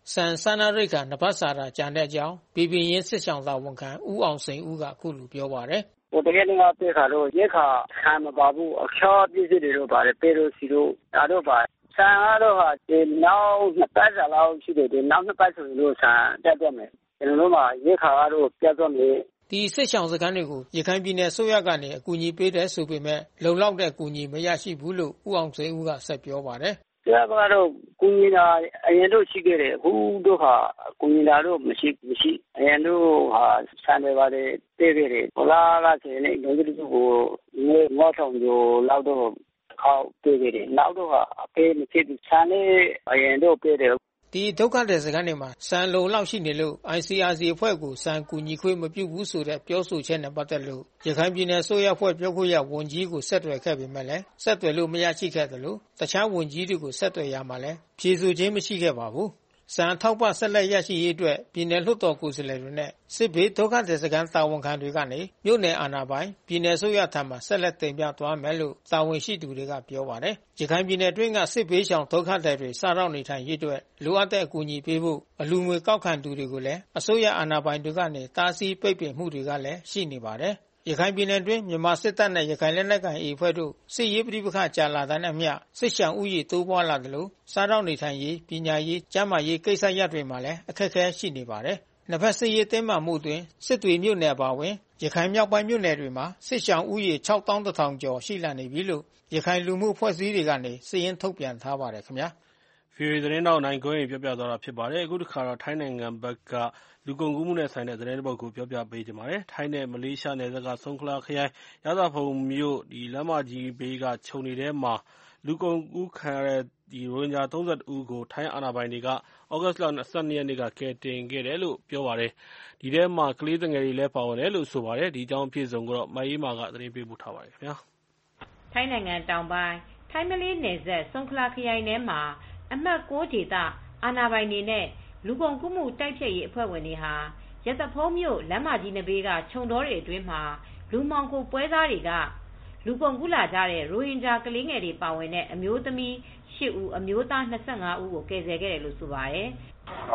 ဆန်စားနပ်ရိက္ခာနှစ်ပတ်စာတာကျန်တဲ့အကြောင်းပီပင်ရင်းစစ်ဆောင်တာဝန်ခံဦးအောင်စိန်ဦးကအခုလိုပြောပါတယ်ဟိုတကယ်လို့ပေးခါလို့ရက်ခါခံမပါဘူးအခါပြည့်စုံတွေတော့ပါတယ်ပေရိုစီတို့ဒါတော့ပါဆန်ကတော့ဟာဒီနောက်နှစ်ပတ်စာလောက်ရှိတယ်ဒီနောက်နှစ်ပတ်ဆိုရင်လို့ဆန်တက်တော့မယ်ကျွန်တော်တို့မှာရက်ခါကတော့ပြတ်သွားမယ်ဒီစစ်ဆောင်စခန်းတွေကိုရခိုင်ပြည်နယ်ဆိုရကနေအကူအညီပေးတယ်ဆိုပေမဲ့လုံလောက်တဲ့အကူအညီမရရှိဘူးလို့ဦးအောင်စိန်ဦးကဆက်ပြောပါတယ်ကျကတော့ကုညီတာအရင်တို့ရှိခဲ့တယ်အခုတို့ဟာကုညီတာတို့မရှိမရှိအရင်တို့ဟာဆန်တွေပါတယ်ပေးခဲ့တယ်ဘလားကဆိုရင်လည်းငွေတူကိုငွေငေါထောင်ကျော်လောက်တော့ခေါက်ပေးခဲ့တယ်နောက်တော့ဟာအပေးမရှိဘူးဆန်လေးအရင်တို့ပေးတယ်ဒီဒုက္ခသည်စခန်းတွေမှာစံလုံလောက်ရှိနေလို့ I C R C အဖွဲ့ကိုစံကူညီခွင့်မပြုဘူးဆိုတဲ့ပြောဆိုချက်နဲ့ပတ်သက်လို့ရခိုင်ပြည်နယ်ဆိုရအဖွဲ့ပြောခွင့်ရဝန်ကြီးကိုဆက်သွယ်ခဲ့ပေမဲ့လည်းဆက်သွယ်လို့မရရှိခဲ့သလိုတခြားဝန်ကြီးတွေကိုဆက်သွယ်ရမှာလည်းဖြေဆိုခြင်းမရှိခဲ့ပါဘူးစံထောက်ပဆက်လက်ရရှိရေးအတွက်ပြည်နယ်လွှတ်တော်ကိုယ်စားလှယ်တွေနဲ့စစ်ဘေးဒုက္ခသည်စခန်းတာဝန်ခံတွေကနေမြို့နယ်အာဏာပိုင်ပြည်နယ်ဆိုရထံမှဆက်လက်တင်ပြသွားမယ်လို့တာဝန်ရှိသူတွေကပြောပါတယ်။ရခိုင်ပြည်နယ်တွင်းကစစ်ဘေးရှောင်ဒုက္ခသည်တွေစားရောက်နေထိုင်ရေးအတွက်လိုအပ်တဲ့အကူအညီပေးဖို့အလူငွေကောက်ခံသူတွေကိုလည်းအစိုးရအာဏာပိုင်တွေကနေတားဆီးပိတ်ပင်မှုတွေကလည်းရှိနေပါတယ်။ရခိုင်ပြည်နယ်တွင်းမြန်မာစစ်တပ်နဲ့ရခိုင်လက်နက်ကိုင် A အဖွဲ့တို့စစ်ရေးပဋိပက္ခကြာလာတဲ့နဲ့မျှစစ်ရှောင်ဥယျာဉ်တိုးပွားလာတယ်လို့စားတော့နေထိုင်ရေးပညာရေးကျန်းမာရေးကိစ္စရပ်တွေမှာလည်းအခက်အခဲရှိနေပါတယ်။နှစ်ဖက်စစ်ရေးတင်းမာမှုတွင်စစ်တွေမြို့နယ်ပါဝင်ရခိုင်မြောက်ပိုင်းမြို့နယ်တွေမှာစစ်ရှောင်ဥယျာဉ် ခြောက်သောင်းတစ်ထောင် ကျော်ရှိလာနေပြီလို့ရခိုင်လူမှုအဖွဲ့အစည်းတွေကနေစာရင်းထုတ်ပြန်ထားပါတယ်ခင်ဗျာ။ ဗွီအိုအေ သတင်းထောက်နိုင်ကွန်းအိန်ပြောပြသွားတာဖြစ်ပါတယ်။အခုတစ်ခါတော့ထိုင်းနိုင်ငံဘက်ကလူကုန်ကူးမှုနဲ့ဆိုင်တဲ့သတင်းတစ်ပုဒ်ကိုပြောပြပေးချင်ပါတယ်။ထိုင်းနဲ့မလေးရှားနယ်စပ်ကဆုံခလာခရိုင်ရသဖုံမြို့လမ်းမကြီးဘေးကခြုံတွေထဲမှာလူကုန်ကူးခံရတဲ့ရိုဟင်ဂျာသုံးဆယ့်တစ်ဦးကိုထိုင်းအာဏာပိုင်တွေကသြဂုတ်လ၂၂ရက်နေ့ကကယ်တင်ခဲ့တယ်လို့ပြောပါတယ်။ဒီထဲမှာကလေးသူငယ်တွေလည်းပါဝင်တယ်လို့ဆိုပါတယ်။ဒီအကြောင်းအပြည့်အစုံကိုမအေးအေးမာကသတင်းပေးပို့ထားပါတယ်ခင်ဗျာ။ထိုင်းနိုင်ငံတောင်ပိုင်းထိုင်းမလေးနယ်စပ်ဆုံခလာခရိုင်ထဲမှာအမှတ်၉ဒေသအာဏာပိုင်တွေနဲ့လူကုန်ကူးမှုတိုက်ဖျက်ရေးအဖွဲ့ဝင်တွေဟာရသဖုံးမြို့လမ်းမကြီးနဘေးကခြုံတော်တွေအတွင်းမှာလူမှောင်ခိုပွဲစားတွေကလူကုန်ကူးလာကြတဲ့ရိုဟင်ဂျာကလေးငယ်တွေပါဝင်တဲ့အမျိုးသမီးရှစ်ဦးအမျိုးသား၂၅ဦးကိုကယ်ဆယ်ခဲ့တယ်လို့ဆိုပါတယ်။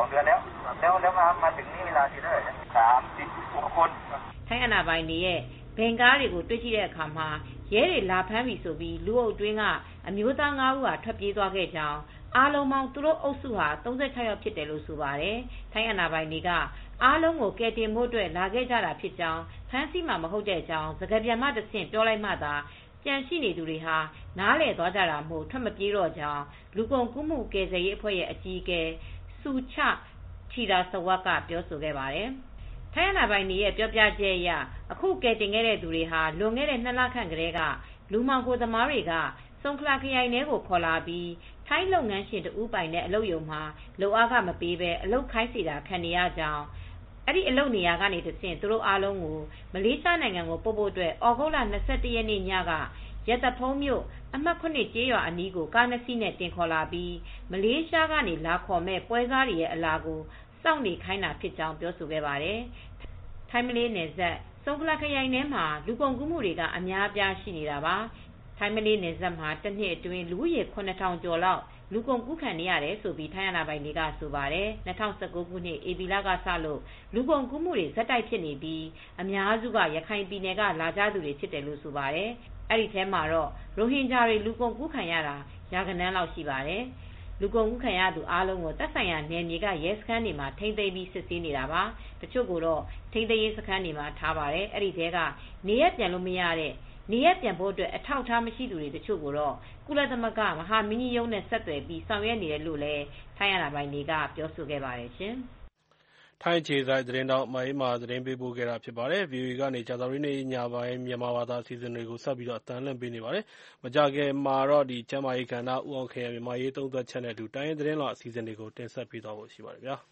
ထိုင်းအာဏာပိုင်တွေရဲ့ဘင်ကားတွေကိုတွေ့ရှိတဲ့အခါမှာရဲတွေလာဖမ်းပြီဆိုပြီးလူအုပ်တွင်းကအမျိုးသား၅ဦးဟာထွက်ပြေးသွားခဲ့ကြောင်းအားလုံးပေါင်းသူတို့အုပ်စုဟာ၃၆ယောက်ဖြစ်တယ်လို့ဆိုပါတယ်။ထိုင်းအာဏာပိုင်တွေကအားလုံးကိုကယ်တင်ဖို့အတွက်လာခဲ့ကြတာဖြစ်ကြောင်းဖမ်းဆီးမှာမဟုတ်တဲ့အကြောင်းစကားပြန်မှတစ်ဆင့်ပြောလိုက်မှသာကြံရှိနေသူတွေဟာနားလည်သွားကြတာမို့ထွက်မပြေးတော့ကြောင်းလူကုန်ကူးမှုကယ်ဆယ်ရေးအဖွဲ့ရဲ့အကြီးအကဲစူချချီတာစဝတ်ကပြောဆိုခဲ့ပါတယ်။ထိုင်းအာဏာပိုင်တွေရဲ့ပြောပြချက်အရအခုကယ်တင်ခဲ့တဲ့သူတွေဟာလွန်ခဲ့တဲ့နှစ်လခန့်ကတည်းကလူမှောင်ခိုသမားတွေကဆုံခလာခရိုင်ထဲကိုခေါ်လာပြီးထိုင်းလုပ်ငန်းရှင်တဦးပိုင်တဲ့အလုပ်ရုံမှာလုပ်အားခမပေးဘဲအလုပ်ခိုင်းစေတာခံနေရကြောင်းအဲ့ဒီအလုပ်နေရာကနေတဆင့်သူတို့အားလုံးကိုမလေးရှားနိုင်ငံကိုပို့ဖို့အတွက်ဩဂုတ်လ၂၁ရက်နေ့ညကရတဖုံးမြို့အမှတ်၇ကျေးရွာအနီးကိုကားနှစ်စီးနဲ့တင်ခေါ်လာပြီးမလေးရှားကနေလာခေါ်မဲ့ပွဲစားတွေရဲ့အလာကိုစောင့်နေခိုင်းတာဖြစ်ကြောင်းပြောဆိုခဲ့ပါတယ်။ထိုင်းမလေးနယ်စပ်ဆုံခလာခရိုင်ထဲမှာလူကုန်ကူးမှုတွေကအများအပြားရှိနေတာပါ။ထိုင်းမလေးနယ်စပ်မှာတစ်နှစ်အတွင်းလူဦးရေခုနှစ်ထောင်ကျော်လောက်လူကုန်ကူးခံနေရတယ်ဆိုပြီးထိုင်းအာဏာပိုင်တွေကဆိုပါတယ်။၂၀၁၉ခုနှစ်ဧပြီလကစလို့လူကုန်ကူးမှုတွေဇက်တိုက်ဖြစ်နေပြီးအများစုကရခိုင်ပြည်နယ်ကလာကြသူတွေဖြစ်တယ်လို့ဆိုပါတယ်။အဲ့ဒီထဲမှာတော့ရိုဟင်ဂျာတွေလူကုန်ကူးခံရတာရာဂဏန်းလောက်ရှိပါတယ်။လူကုန်ကူးခံရသူအားလုံးကိုသက်ဆိုင်ရာနယ်မြေကရဲစခန်းတွေမှာထိန်းသိမ်းပြီးစစ်ဆေးနေတာပါ။တချို့ကတော့ထိန်းသိမ်းရေးစခန်းတွေမှာထားပါတယ်။အဲ့ဒီထဲကနေရပြန်လို့မရတဲ့နေရပြန်ဖို့အတွက်အထောက်အထားမရှိသူတွေတချို့ကိုတော့ကုလသမဂ္ဂမဟာမင်းကြီးရုံးနဲ့ဆက်သွယ်ပြီးဆောင်ရွက်နေတယ်လို့လည်းထိုင်းအာဏာပိုင်တွေကပြောဆိုခဲ့ပါတယ်ရှင်။ထိုင်းခြေဆိုင်သတင်းတော့မအေးမာသတင်းပေးပို့ခဲ့တာဖြစ်ပါတယ်။ ဗီအိုအေကနေကြာသပတေးနေ့ညပိုင်းမြန်မာဘာသာအစီအစဉ်တွေကိုဆက်ပြီးတော့အသံလွှင့်ပေးနေပါတယ်။မကြခင်မှာတော့ဒီကျမ်းမာရေးကဏ္ဍဦးအောင်ခင်ရဲ့မြန်မာရေးသုံးသပ်ချက်နဲ့အတူတိုင်းရင်းသတင်းတော်အစီအစဉ်တွေကိုတင်ဆက်ပေးသွားဖို့ရှိပါတယ်ဗျာ။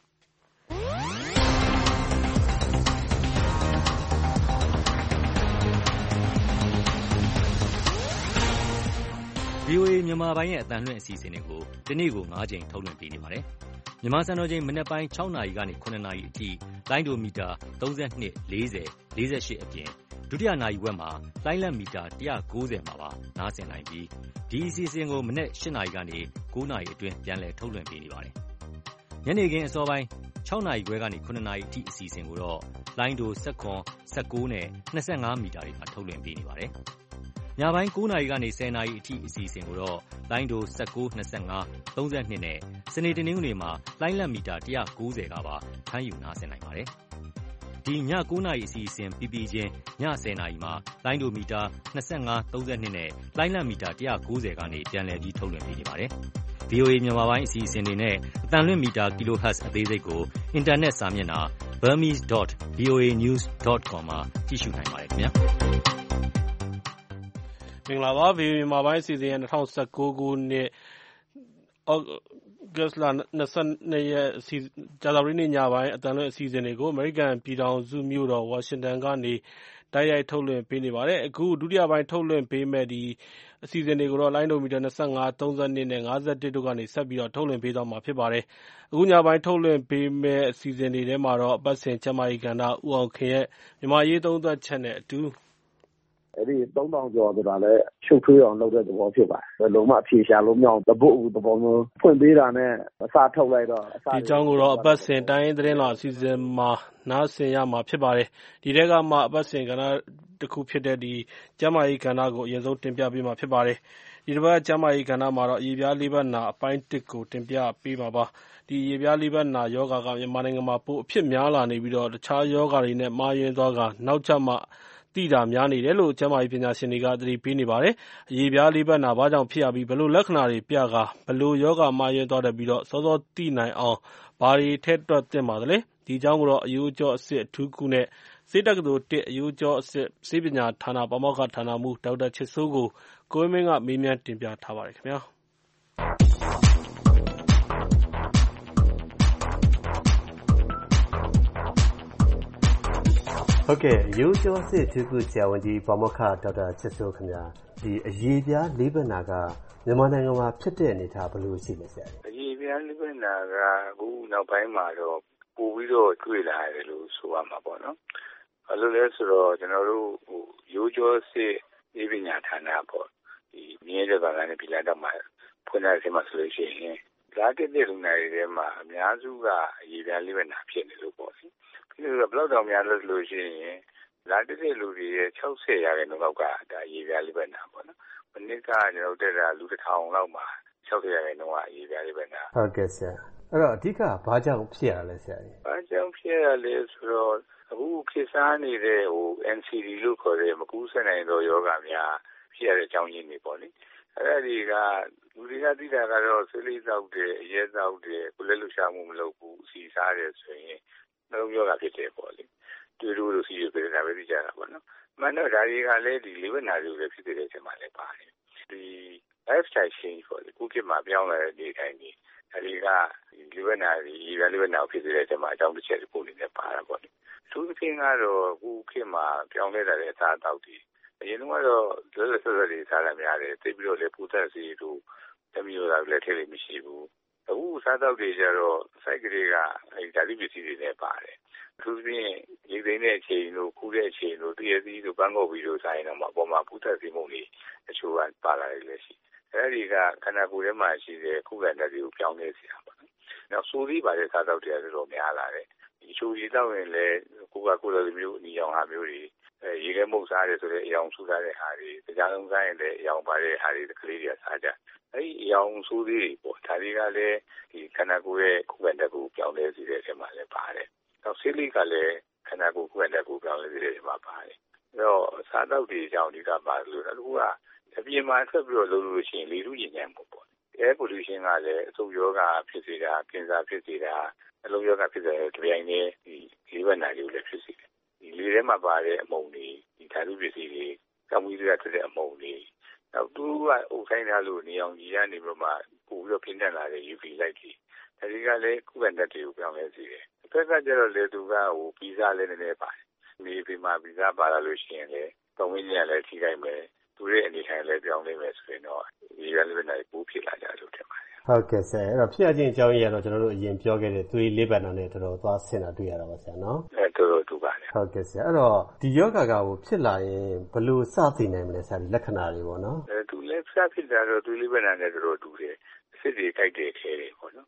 ဗွီအိုအေမြန်မာပိုင်းရဲ့အသံလွှင့်အစီအစဉ်တွေကိုဒီနေ့ကို၅ကြိမ်ထုတ်လွှင့်ပေးနေပါတယ်။မြန်မာစံတော်ချိန်မနက်ပိုင်း၆နာရီကနေ၇နာရီအထိလိုင်းဒိုမီတာ၃၂, ၄၀, ၄၈အပြင်ဒုတိယနာရီဝက်မှာလိုင်းလက်မီတာ၁၉၀မှာပါနားဆင်နိုင်ပြီးဒီအစီအစဉ်ကိုမနက်၈နာရီကနေ၉နာရီအတွင်းပြန်လည်ထုတ်လွှင့်ပေးနေပါတယ်။ညနေခင်းအစောပိုင်း၆နာရီခွဲကနေ၇နာရီအထိအစီအစဉ်ကိုတော့လိုင်းဒို၁၇ ၁၉နဲ့၂၅မီတာတွေမှာထုတ်လွှင့်ပေးနေပါတယ်။ညပိုင်း၉နာရီကနေ၁၀နာရီအထိအစီအစဉ်ကိုတော့လိုင်းဒို၁၉ ၂၅ ၃၂နဲ့စနေတနင်္ဂနွေမှာလိုင်းလတ်မီတာ၁၉၀ကပါဖမ်းယူနားဆင်နိုင်ပါတယ်။ဒီည၉နာရီအစီအစဉ်ပြီးပြီးချင်းည၁၀နာရီမှာလိုင်းဒိုမီတာ၂၅ ၃၂နဲ့လိုင်းလတ်မီတာ၁၉၀ကနေပြန်လည်ပြီးထုတ်လွှင့်ပေးနေပါတယ်။ဗွီအိုအေ မြန်မာပိုင်းအစီအစဉ်တွေနဲ့အသံလွှင့်မီတာ kilohertz အသေးစိတ်ကိုအင်တာနက်စာမျက်နှာ burmese dot v o a news dot com မှာကြည့်ရှုနိုင်ပါတယ်ခင်ဗျာမင်္ဂလာပါ ဗွီအိုအေ မြန်မာပိုင်းအစီအစဉ်ရဲ့၂၀၁၉ခုနှစ်ဩဂတ်စ်လ၂၂ရက်ကြာသပတေးနေ့ညပိုင်းအသံလွှင့်အစီအစဉ်တွေကိုအမေရိကန်ပြည်ထောင်စုမြို့တော်ဝါရှင်တန်ကနေတိုက်ရိုက်ထုတ်လွှင့်ပေးနေပါတယ်အခုဒုတိယပိုင်းထုတ်လွှင့်ပေးမဲ့ဒီအစီအစဉ်တွေကိုတော့လိုင်းဒိုမီတာ၂၅ ၃၂နဲ့၅၁တို့ကနေဆက်ပြီးတော့ထုတ်လွှင့်ပေးသွားမှာဖြစ်ပါတယ်အခုညပိုင်းထုတ်လွှင့်ပေးမဲ့အစီအစဉ်တွေထဲမှာတော့အပတ်စဉ်ကျန်းမာရေးကဏ္ဍဦးအောင်ခင်ရဲ့မြန်မာရေးသုံးသပ်ချက်နဲ့အတူအဲ့ဒီသုံးထောင်ကျော်ဆိုတာလည်းရှုပ်ထွေးအောင်လုပ်တဲ့သဘောဖြစ်ပါတယ်ဘယ်လိုမှအဖြေရှာလို့မရအောင်တပုတ်ဦးသဘောမျိုးဖွင့်ပေးတာနဲ့အစားထုတ်လိုက်တော့ဒီအကြောင်းကိုတော့အပတ်စဉ်တိုင်းရင်းသတင်းတော်အစီအစဉ်မှာနားဆင်ရမှာဖြစ်ပါတယ်ဒီထဲကမှအပတ်စဉ်ကဏ္ဍတစ်ခုဖြစ်တဲ့ဒီကျန်းမာရေးကဏ္ဍကိုအရင်ဆုံးတင်ပြပေးမှာဖြစ်ပါတယ်ဒီတစ်ပတ်ကျန်းမာရေးကဏ္ဍမှာတော့ရေပြားလေးပတ်နာအပိုင်းတစ်ကိုတင်ပြပေးပါပါဒီရေပြားလေးပတ်နာယောဂါကမြန်မာနိုင်ငံမှာပိုအဖြစ်များလာနေပြီးတော့တခြားယောဂါတွေနဲ့မှားယွင်းသွားကနောက်ကျမှသိတာများနေတယ်လို့ကျန်းမာရေးပညာရှင်တွေကသတိပေးနေပါတယ်။အရေပြားလေးပတ်နာဘာကြောင့်ဖြစ်ရပြီးဘယ်လိုလက္ခဏာတွေပြကာဘယ်လိုယောဂမှားယွင်းသွားတယ်ပြီးတော့စောစောသိနိုင်အောင်ဘာတွေထည့်တွက်သင့်ပါသလဲ။ဒီအကြောင်းကိုတော့အယိုးကျော်အစစ်အထူးကုနဲ့ဆေးတက္ကသိုလ်တစ်အယိုးကျော်အစစ်ဆေးပညာဌာနပါမောက္ခဌာနမှူးဒေါက်တာချစ်စိုးကိုကိုဝင်းမင်းကမေးမြန်းတင်ပြထားပါတယ်ခင်ဗျာ။ဟုတ်ကဲ့ရိုးကျော်စစ်သူကဆရာဝန်ကြီးဘာမောက္ခဒေါက်တာချစ်စိုးခင်ဗျာဒီအရေးပြားလေးပတ်နာကမြန်မာနိုင်ငံမှာဖြစ်တဲ့အနေအထားဘယ်လိုရှိလဲဆရာအရေးပြားလေးပတ်နာကအခုနောက်ပိုင်းမှာတော့ပိုပြီးတော့တွေ့လာရတယ်လို့ဆိုရမှာပေါ့နော်ဘာလို့လဲဆိုတော့ကျွန်တော်တို့ဟိုရိုးကျော်စစ်ဒီပညာဌာနပေါ့ဒီမြင်းတဲ့ဘာသာနဲ့ပြည်လာတော့မှဖွင့်တဲ့အချိန်မှာဆိုလို့ရှိရင်ဓာတ်တဲ့လူနာတွေထဲမှာအများစုကအရေးပြားလေးပတ်နာဖြစ်နေလို့ပေါ့ဒီလိုဘလောက်တောင်များလို့လို့ရှိရင်လာတဲ့လူတွေရဲ့၆၀ရာခိုင်နှုန်းလောက်ကဒါရေးပြားလေးပဲနာပေါ့နော်။မနစ်ကကျွန်တော်တက်တာလူတစ်ထောင်လောက်မှာ၆၀ရာခိုင်နှုန်းကရေးပြားလေးပဲနာဟုတ်ကဲ့ဆရာအဲ့တော့အဓိကဘာကြောင့်ဖြစ်ရလဲဆရာ။ဘာကြောင့်ဖြစ်ရလဲဆိုတော့အခုခေတ်စားနေတဲ့ဟို N C D လို့ခေါ်တဲ့မကူးစက်နိုင်သောယောဂများဖြစ်ရတဲ့အကြောင်းရင်းတွေပေါ့လေ။အဲ့ဒါတွေကလူတွေကသိတာကတော့ဆေးလိပ်သောက်တယ်အရဲသောက်တယ်ကိုယ်လည်းလှူရှားမှုမလုပ်ဘူးအစီစားတယ်ဆိုရင်နှလုံးရောဂါဖြစ်တယ်ပေါ့လေတွေ့လို့လို့စီရပြနေတာပဲသိကြတာပေါ့နော်မှန်တော့ဒါတွေကလည်းဒီလေးဝနာတွေလည်းဖြစ်တဲ့အချိန်မှာလည်းပါတယ်ဒီ lifestyle change ပေါ့လေခုခေတ်မှာပြောင်းလာတဲ့ဒီတိုင်းဒီဒါတွေကလေးဝနာတွေရေလေးဝနာဖြစ်တဲ့အချိန်မှာအကြောင်းတစ်ချက်ပို့နေတယ်ပါတာပေါ့လေသူသဖြင့်ကတော့ခုခေတ်မှာပြောင်းလဲလာတဲ့အစားအသောက်တွေအရင်ကတော့လွယ်လွယ်ဆွဆွတွေစားရများတယ်သိပြီးတော့လေပူသက်စီတို့တမျိုးသားလည်းထည့်လို့မရှိဘူးအခုစားတော့တွေကြတော့စိုက်ကလေးကအဲဓာတိပစ္စည်းတွေနဲ့ပါတယ်သူပြင်းရေသိမ်းတဲ့အချိန်တို့ခူးတဲ့အချိန်တို့တရသီးတို့ပန်းကော်ပြီးတို့ဆိုင်တော့မှာပေါ်မှာပူသက်စီမှုတွေအချို့ကပါလာတယ်လည်းရှိအဲဒီကခန္ဓာကိုယ်ထဲမှာရှိတဲ့ခုခံတဲ့တွေကိုပြောင်းလဲစေတာပေါ့နော်နောက်ဆိုသီးပါတဲ့စားတော့တွေကတော့များလာတယ်ဒီချိုရီတော့ရင်လည်းကိုကကိုယ်လိုမျိုးအနီရောင်ဟာမျိုးတွေအဲရေခဲမုတ်စားတယ်ဆိုတဲ့အယောင်ဆူစားတဲ့ဟာတွေတရားလုံးစားရင်လည်းအယောင်ပါတဲ့ဟာတွေကလေးတွေကစားကြအဲဒီအယောင်ဆူသေးတွေပေါ့ဒါတွေကလည်းဒီခန္ဓာကိုယ်ရဲ့ခုခံတဲ့ကိုပြောင်းလဲစေတဲ့အချိန်မှာလည်းပါတယ်နောက်ဆေးလိပ်ကလည်းခန္ဓာကိုယ်ခုခံတဲ့ကိုပြောင်းလဲစေတဲ့အချိန်မှာပါတယ်အဲတော့စားတော့တွေကြောင့်ဒီကပါလို့အခုကအပြင်မှာဆက်ပြီးတော့လုပ်လို့ရှိရင်လေထုညစ်ညမ်းမှုပေါ့ air pollution ကလည်းအဆုတ်ယောဂဖြစ်စေတာကင်ဆာဖြစ်စေတာအလုံးယောဂဖြစ်စေတဲ့တပြိုင်တည်းဒီလေးဘက်နာတွေကိုလည်းဖြစ်စေတယ်ဒီလေထဲမှာပါတဲ့အမုံတွေဒီဓာတုပစ္စည်းတွေကမွေးစရာဖြစ်တဲ့အမုံတွေနောက်သူကအုပ်ဆိုင်ထားလို့နေအောင်ကြီးရနေပြီးမှပို့ပြီးတော့ပြင်းထန်လာတဲ့ U V light တွေဒါတွေကလည်းခုခံတဲ့တွေကိုပြောင်းလဲစေတယ်တစ်ဖက်ကကျတော့လေသူကဟိုဗီဇလည်းနည်းနည်းပါတယ်နေပြီးမှဗီဇပါလာလို့ရှိရင်လည်းပုံဝင်းကြီးလည်းထိခိုက်မယ်သူရဲ့အနေထိုင်လည်းပြောင်းလဲမယ်ဆိုရင်တော့ဒီရလည်းနိုင်ပိုးဖြစ်လာကြလို့ထင်ပါတယ်ဟုတ်ကဲ့ဆရာအဲ့တော့ဖြစ်ရခြင်းအကြောင်းရင်းကတော့ကျွန်တော်တို့အရင်ပြောခဲ့တဲ့သွေးလေးပတ်နာနဲ့တော်တော်သွားဆင်တာတွေ့ရတာပါဆရာနော်အဲတော်တော်တူပါတယ်ဟုတ်ကဲ့ဆရာအဲ့တော့ဒီယောဂါကကိုဖြစ်လာရင်ဘယ်လိုစသိနိုင်မလဲဆရာလက္ခဏာတွေပေါ့နော်အဲသူလည်းစဖြစ်တာတော့သွေးလေးပတ်နာနဲ့တော်တော်တူတယ်အစစ်တွေကြိုက်တယ်ခဲတယ်ပေါ့နော်အဲ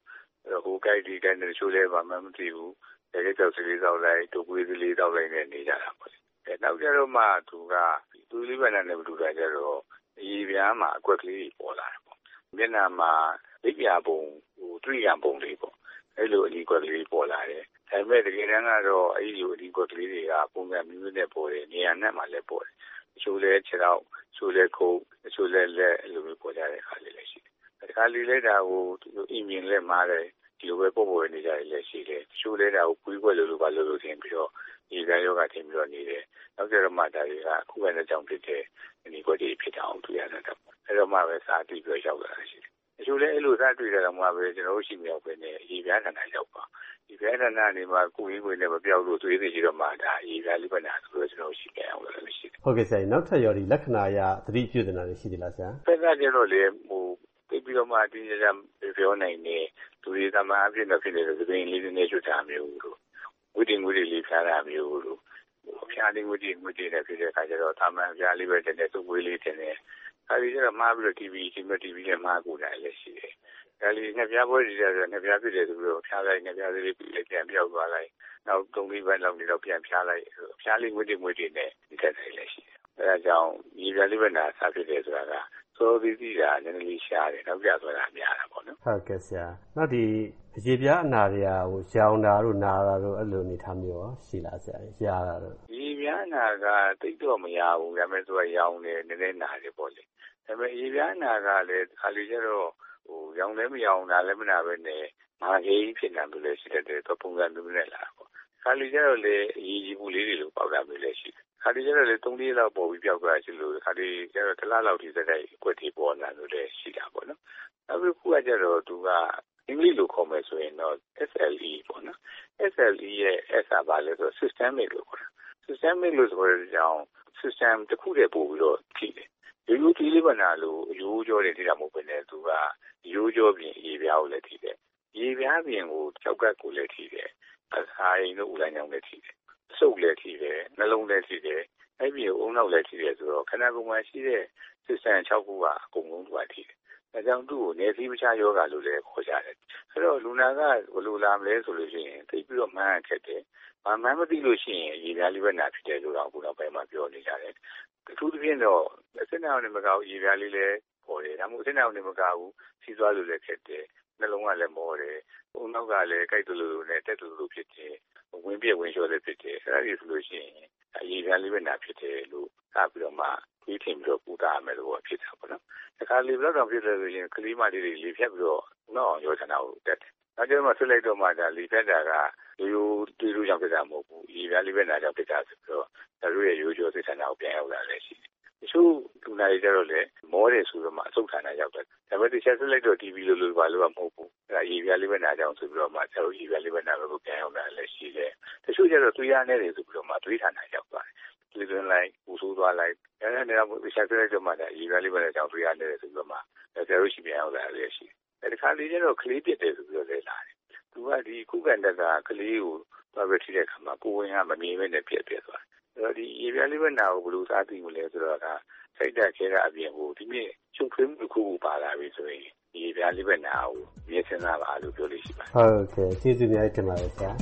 ဟိုကိုက်ဒီကိုက်နဲ့ချိုးလဲပါမှမသိဘူးတကယ်ကြောက်စီလေးတောက်လိုက်တူကွေးလေးတောက်လိုက်နဲ့နေကြတာပေါ့အဲနောက်ကြတော့မှသူကသူလေးပဲနဲ့ဘလူတာကြတော့ရေပြားမှာအကွက်ကလေးပေါ်လာတယ်ပေါ့မျက်နှာမှာလိပ်ပြာပုံဟိုတွေ့ရပုံလေးပေါ့အဲ့လိုအလီကွက်ကလေးပေါ်လာတယ်ဒါပေမဲ့တကယ်တမ်းကတော့အဲ့ဒီလိုအလီကွက်ကလေးတွေကပုံစံမျိုးမျိုးနဲ့ပေါ်တယ်နေရာနဲ့မှလည်းပေါ်တယ်ချိုးလဲခြေတော့ချိုးလဲခုံးချိုးလဲလက်အဲ့လိုမျိုးပေါ်ကြတဲ့ခါလေးလည်းရှိတယ်တခါလေးလဲတာဟိုအင်မြင်လဲမားတယ်ဒီလိုပဲပေါ်ပေါ်နေကြတယ်လည်းရှိတယ်ချိုးလဲတာကိုကွေးကွက်လို့လို့ပါလို့လို့ထင်ပြီးတော့ဒီကယောဂထင်ပြီးတော့နေတယ်နောက်ကြတော့မှဒါတွေကအခုပဲနဲ့ကြောင့်ဖြစ်တဲ့ဒီကွက်တွေဖြစ်အောင်တွေ့ရတယ်တော့အဲ့တော့မှပဲစာတည်ပြီးရောက်လာတာရှိတယ်အချို့လည်းအဲ့လိုစားတွေ့ကြတော့မှပဲကျွန်တော်တို့ရှိမြောက်ပဲနဲ့ရေပြားဌာနရောက်ပါဒီပြားဌာနနေမှာကိုကြီးကိုလည်းမပြောက်လို့သွေးသေးကြီးတော့မှဒါရေပြားလိပ္ပနာဆိုတော့ကျွန်တော်ရှိကြအောင်လည်းရှိတယ်ဟုတ်ကဲ့ဆရာနောက်ထပ်ရောဒီလက္ခဏာအရသတိပြုနေတာရှိသေးလားဆရာဖက်ကကျတော့လေဟိုပြီးတော့မှဒီကြမ်းပြောနိုင်နေသူတွေသမားအဖြစ်တော့ဖြစ်နေတယ်သဘင်လေးတွေနဲ့ချွတ်တာမျိုးလို့ဝိတင်ဝိတင်လေးဖျားတာမျိုးလို့ဖျားလေးဝိတင်ဝိတင်နဲ့ဖြစ်တဲ့အခါကျတော့သာမန်ဖျားလေးပဲတဲ့နဲ့သူ့ဝေးလေးတင်နေအဲဒီကျတော့မှားပြီးတော့ တီဗီ ဒီမဲ့ တီဗီ နဲ့မှားကိုတာလည်းရှိတယ်ဒါလေးငှက်ပြားပွဲတွေကြတော့ငှက်ပြားဖြစ်တယ်ဆိုတော့ဖျားလိုက်ငှက်ပြားလေးပြီးပြန်ပြောက်သွားလိုက်နောက်သုံးလေးပတ်လောက်နေတော့ပြန်ဖျားလိုက်ဖျားလေးဝိတင်ဝိတင်နဲ့ဒီတက်တယ်လည်းရှိတယ်အဲဒါကြောင့်ဒီပြားလေးပဲနာစားဖြစ်တယ်ဆိုတာကဆိုပြီးပြီးတာနည်းနည်းလေးရှားတယ်နောက်ပြဆိုတာများတာပေါ့နော်ဟုတ်ကဲ့ဆရာနောက်ဒီအရေပြားအနာတွေကဟိုရောင်တာတို့နာတာတို့အဲ့လိုအနေထားမျိုးရောရှိလားဆရာရာတာတို့ရေပြားအနာကတိတ်တော့မရဘူးဒါပေမဲ့သူကရောင်တယ်နည်းနည်းနာတယ်ပေါ့လေဒါပေမဲ့ရေပြားအနာကလည်းခါလီကျတော့ဟိုရောင်လည်းမရောင်တာလည်းမနာပဲနဲ့မာကြီးဖြစ်နေတယ်လို့ရှိတဲ့တော့ပုံစံမျိုးနဲ့လာပေါ့ခါလီကျတော့လေအရေးကြီးမှုလေးတွေလို့ပေါက်တာမျိုးလည်းရှိတယ်ခါဒီကျတော့လေသုံးလေးလောက်ပေါ်ပြီးပြောက်သွားရှိလို့ခါဒီကျတော့တစ်လားလောက်ထိစက်တိုက်ကွက်တီပေါ်လာလို့လည်းရှိတာပေါ့နော်နောက်ပြီးခုကကျတော့သူကအင်္ဂလိပ်လိုခေါ်မယ်ဆိုရင်တော့ เอส แอล อี ပေါ့နော် เอส แอล อี ရဲ့ S ကဘာလဲဆိုတော့ systemic လို့ခေါ်တာ systemic လို့ဆိုတဲ့အကြောင်း system တစ်ခုတည်းပို့ပြီးတော့ထိတယ်ရိုးရိုးဒီလေးပနာလို့ရိုးကြောတွေထိတာမဟုတ်ဘဲနဲ့သူကရိုးကြောပြင်ရေပြားကိုလည်းထိတယ်ရေပြားပြင်ကိုကြောက်ကတ်ကိုလည်းထိတယ်အစာရင်တို့ဦးလိုင်းကြောင့်လည်းထိတယ်စုပ်လည်းထိတယ်နှလုံးလည်းထိတယ်အဲ့ဒီအုံနောက်လည်းထိတယ်ဆိုတော့ခန္ဓာကိုယ်မှာရှိတဲ့ system ၆ခုကအကုန်လုံးသူကထိတယ်ဒါကြောင့်သူ့ကိုနေသီးမချယောဂါလို့လည်းခေါ်ကြတယ်အဲ့တော့လူနာကဘယ်လိုလာမလဲဆိုလို့ရှိရင်သိပြီးတော့မှန်းခက်တယ်ဘာမှမသိလို့ရှိရင်ရေပြားလေးပဲနာဖြစ်တယ်လို့တော့အခုနောက်ပိုင်းမှာပြောနေကြတယ်အထူးသဖြင့်တော့အစင်းအောင်နေမကောက်ရေပြားလေးလည်းပေါ်တယ်ဒါမှမဟုတ်အစင်းအောင်နေမကောက်ဘူးစီးသွားလို့လည်းခက်တယ်နှလုံးကလည်းမောတယ်အုံနောက်ကလည်းကြိုက်တယ်လို့နဲ့တက်တယ်လို့ဖြစ်တယ်ဝင်ပြည့်ဝင်လျှော်လည်းဖြစ်တယ်အဲ့ဒါကြီးဆိုလို့ရှိရင်အရေးပြားလေးပဲနာဖြစ်တယ်လို့ကပြီးတော့မှဒီထင်ပြီးတော့ပူတာမယ်လို့ဖြစ်တာပေါ့နော်တခါလေဘလောက်တောင်ဖြစ်တယ်ဆိုရင်ကလေးမလေးတွေလေဖြတ်ပြီးတော့နောက်အောင်ရောချနာကိုတက်တယ်နောက်ကျမှဆွလိုက်တော့မှဒါလေဖြတ်တာကရိုးရိုးတွေးလို့ကြောင့်ဖြစ်တာမဟုတ်ဘူးအရေးပြားလေးပဲနာကြောင့်ဖြစ်တာဆိုပြီးတော့ဒါတို့ရဲ့ရိုးရိုးစိတ်ဆန္ဒကိုပြန်ရောက်လာတယ်ရှိတယ်တချို့လူနာတွေကြတော့လေမောတယ်ဆိုတော့မှအဆုတ်ဌာနရောက်တယ်ဒါပေမဲ့တခြားဆွလိုက်တော့ တီဗီ လို့လို့ပါလို့မဟုတ်ဘူးအဲ့ဒါအရေးပြားလေးပဲနာကြောင့်ဆိုပြီးတော့မှကျတော့အရေးပြားလေးပဲနာပဲကိုပြန်ရောက်လာတယ်ရှိတယ်တချို့ကျတော့သွေးရနေတယ်ဆိုပြီးတော့မှသွေးဌာနရောက်သွားတယ်သွေးသွင်းလိုက်ပူဆိုးသွားလိုက်အဲ့ဒါနဲ့တော့တခြားဆွလိုက်တော့မှဒါအရေးပြားလေးပဲနာကြောင့်သွေးရနေတယ်ဆိုပြီးတော့မှကျတော့ရှိပြန်ရောက်လာတယ်ရှိတယ်အဲ့ဒီခါလေးကျတော့ကလေးပြစ်တယ်ဆိုပြီးတော့လည်းလာတယ်သူကဒီခုခံတက်ကကလေးကိုသွားပြီးထိတဲ့ခါမှာကိုဝင်ကမမြင်ဘဲနဲ့ပြက်ပြက်သွားတယ်အဲ့တော့ဒီအရေးပြားလေးပဲနာကိုဘယ်လိုစားသိမလဲဆိုတော့ကစိတ်တက်ခဲတာအပြင်ကိုဒီနေ့ချုပ်ထွေးမှုတစ်ခုခုပါလာပြီဆိုရင်ဒီပြားလေးပဲနာကိုမြင်စင်တာပါလို့ပြောလို့ရှိပါတယ်ဟုတ်ကဲ့ကျေးဇူးအများကြီးတင်ပါတယ်ဆရာ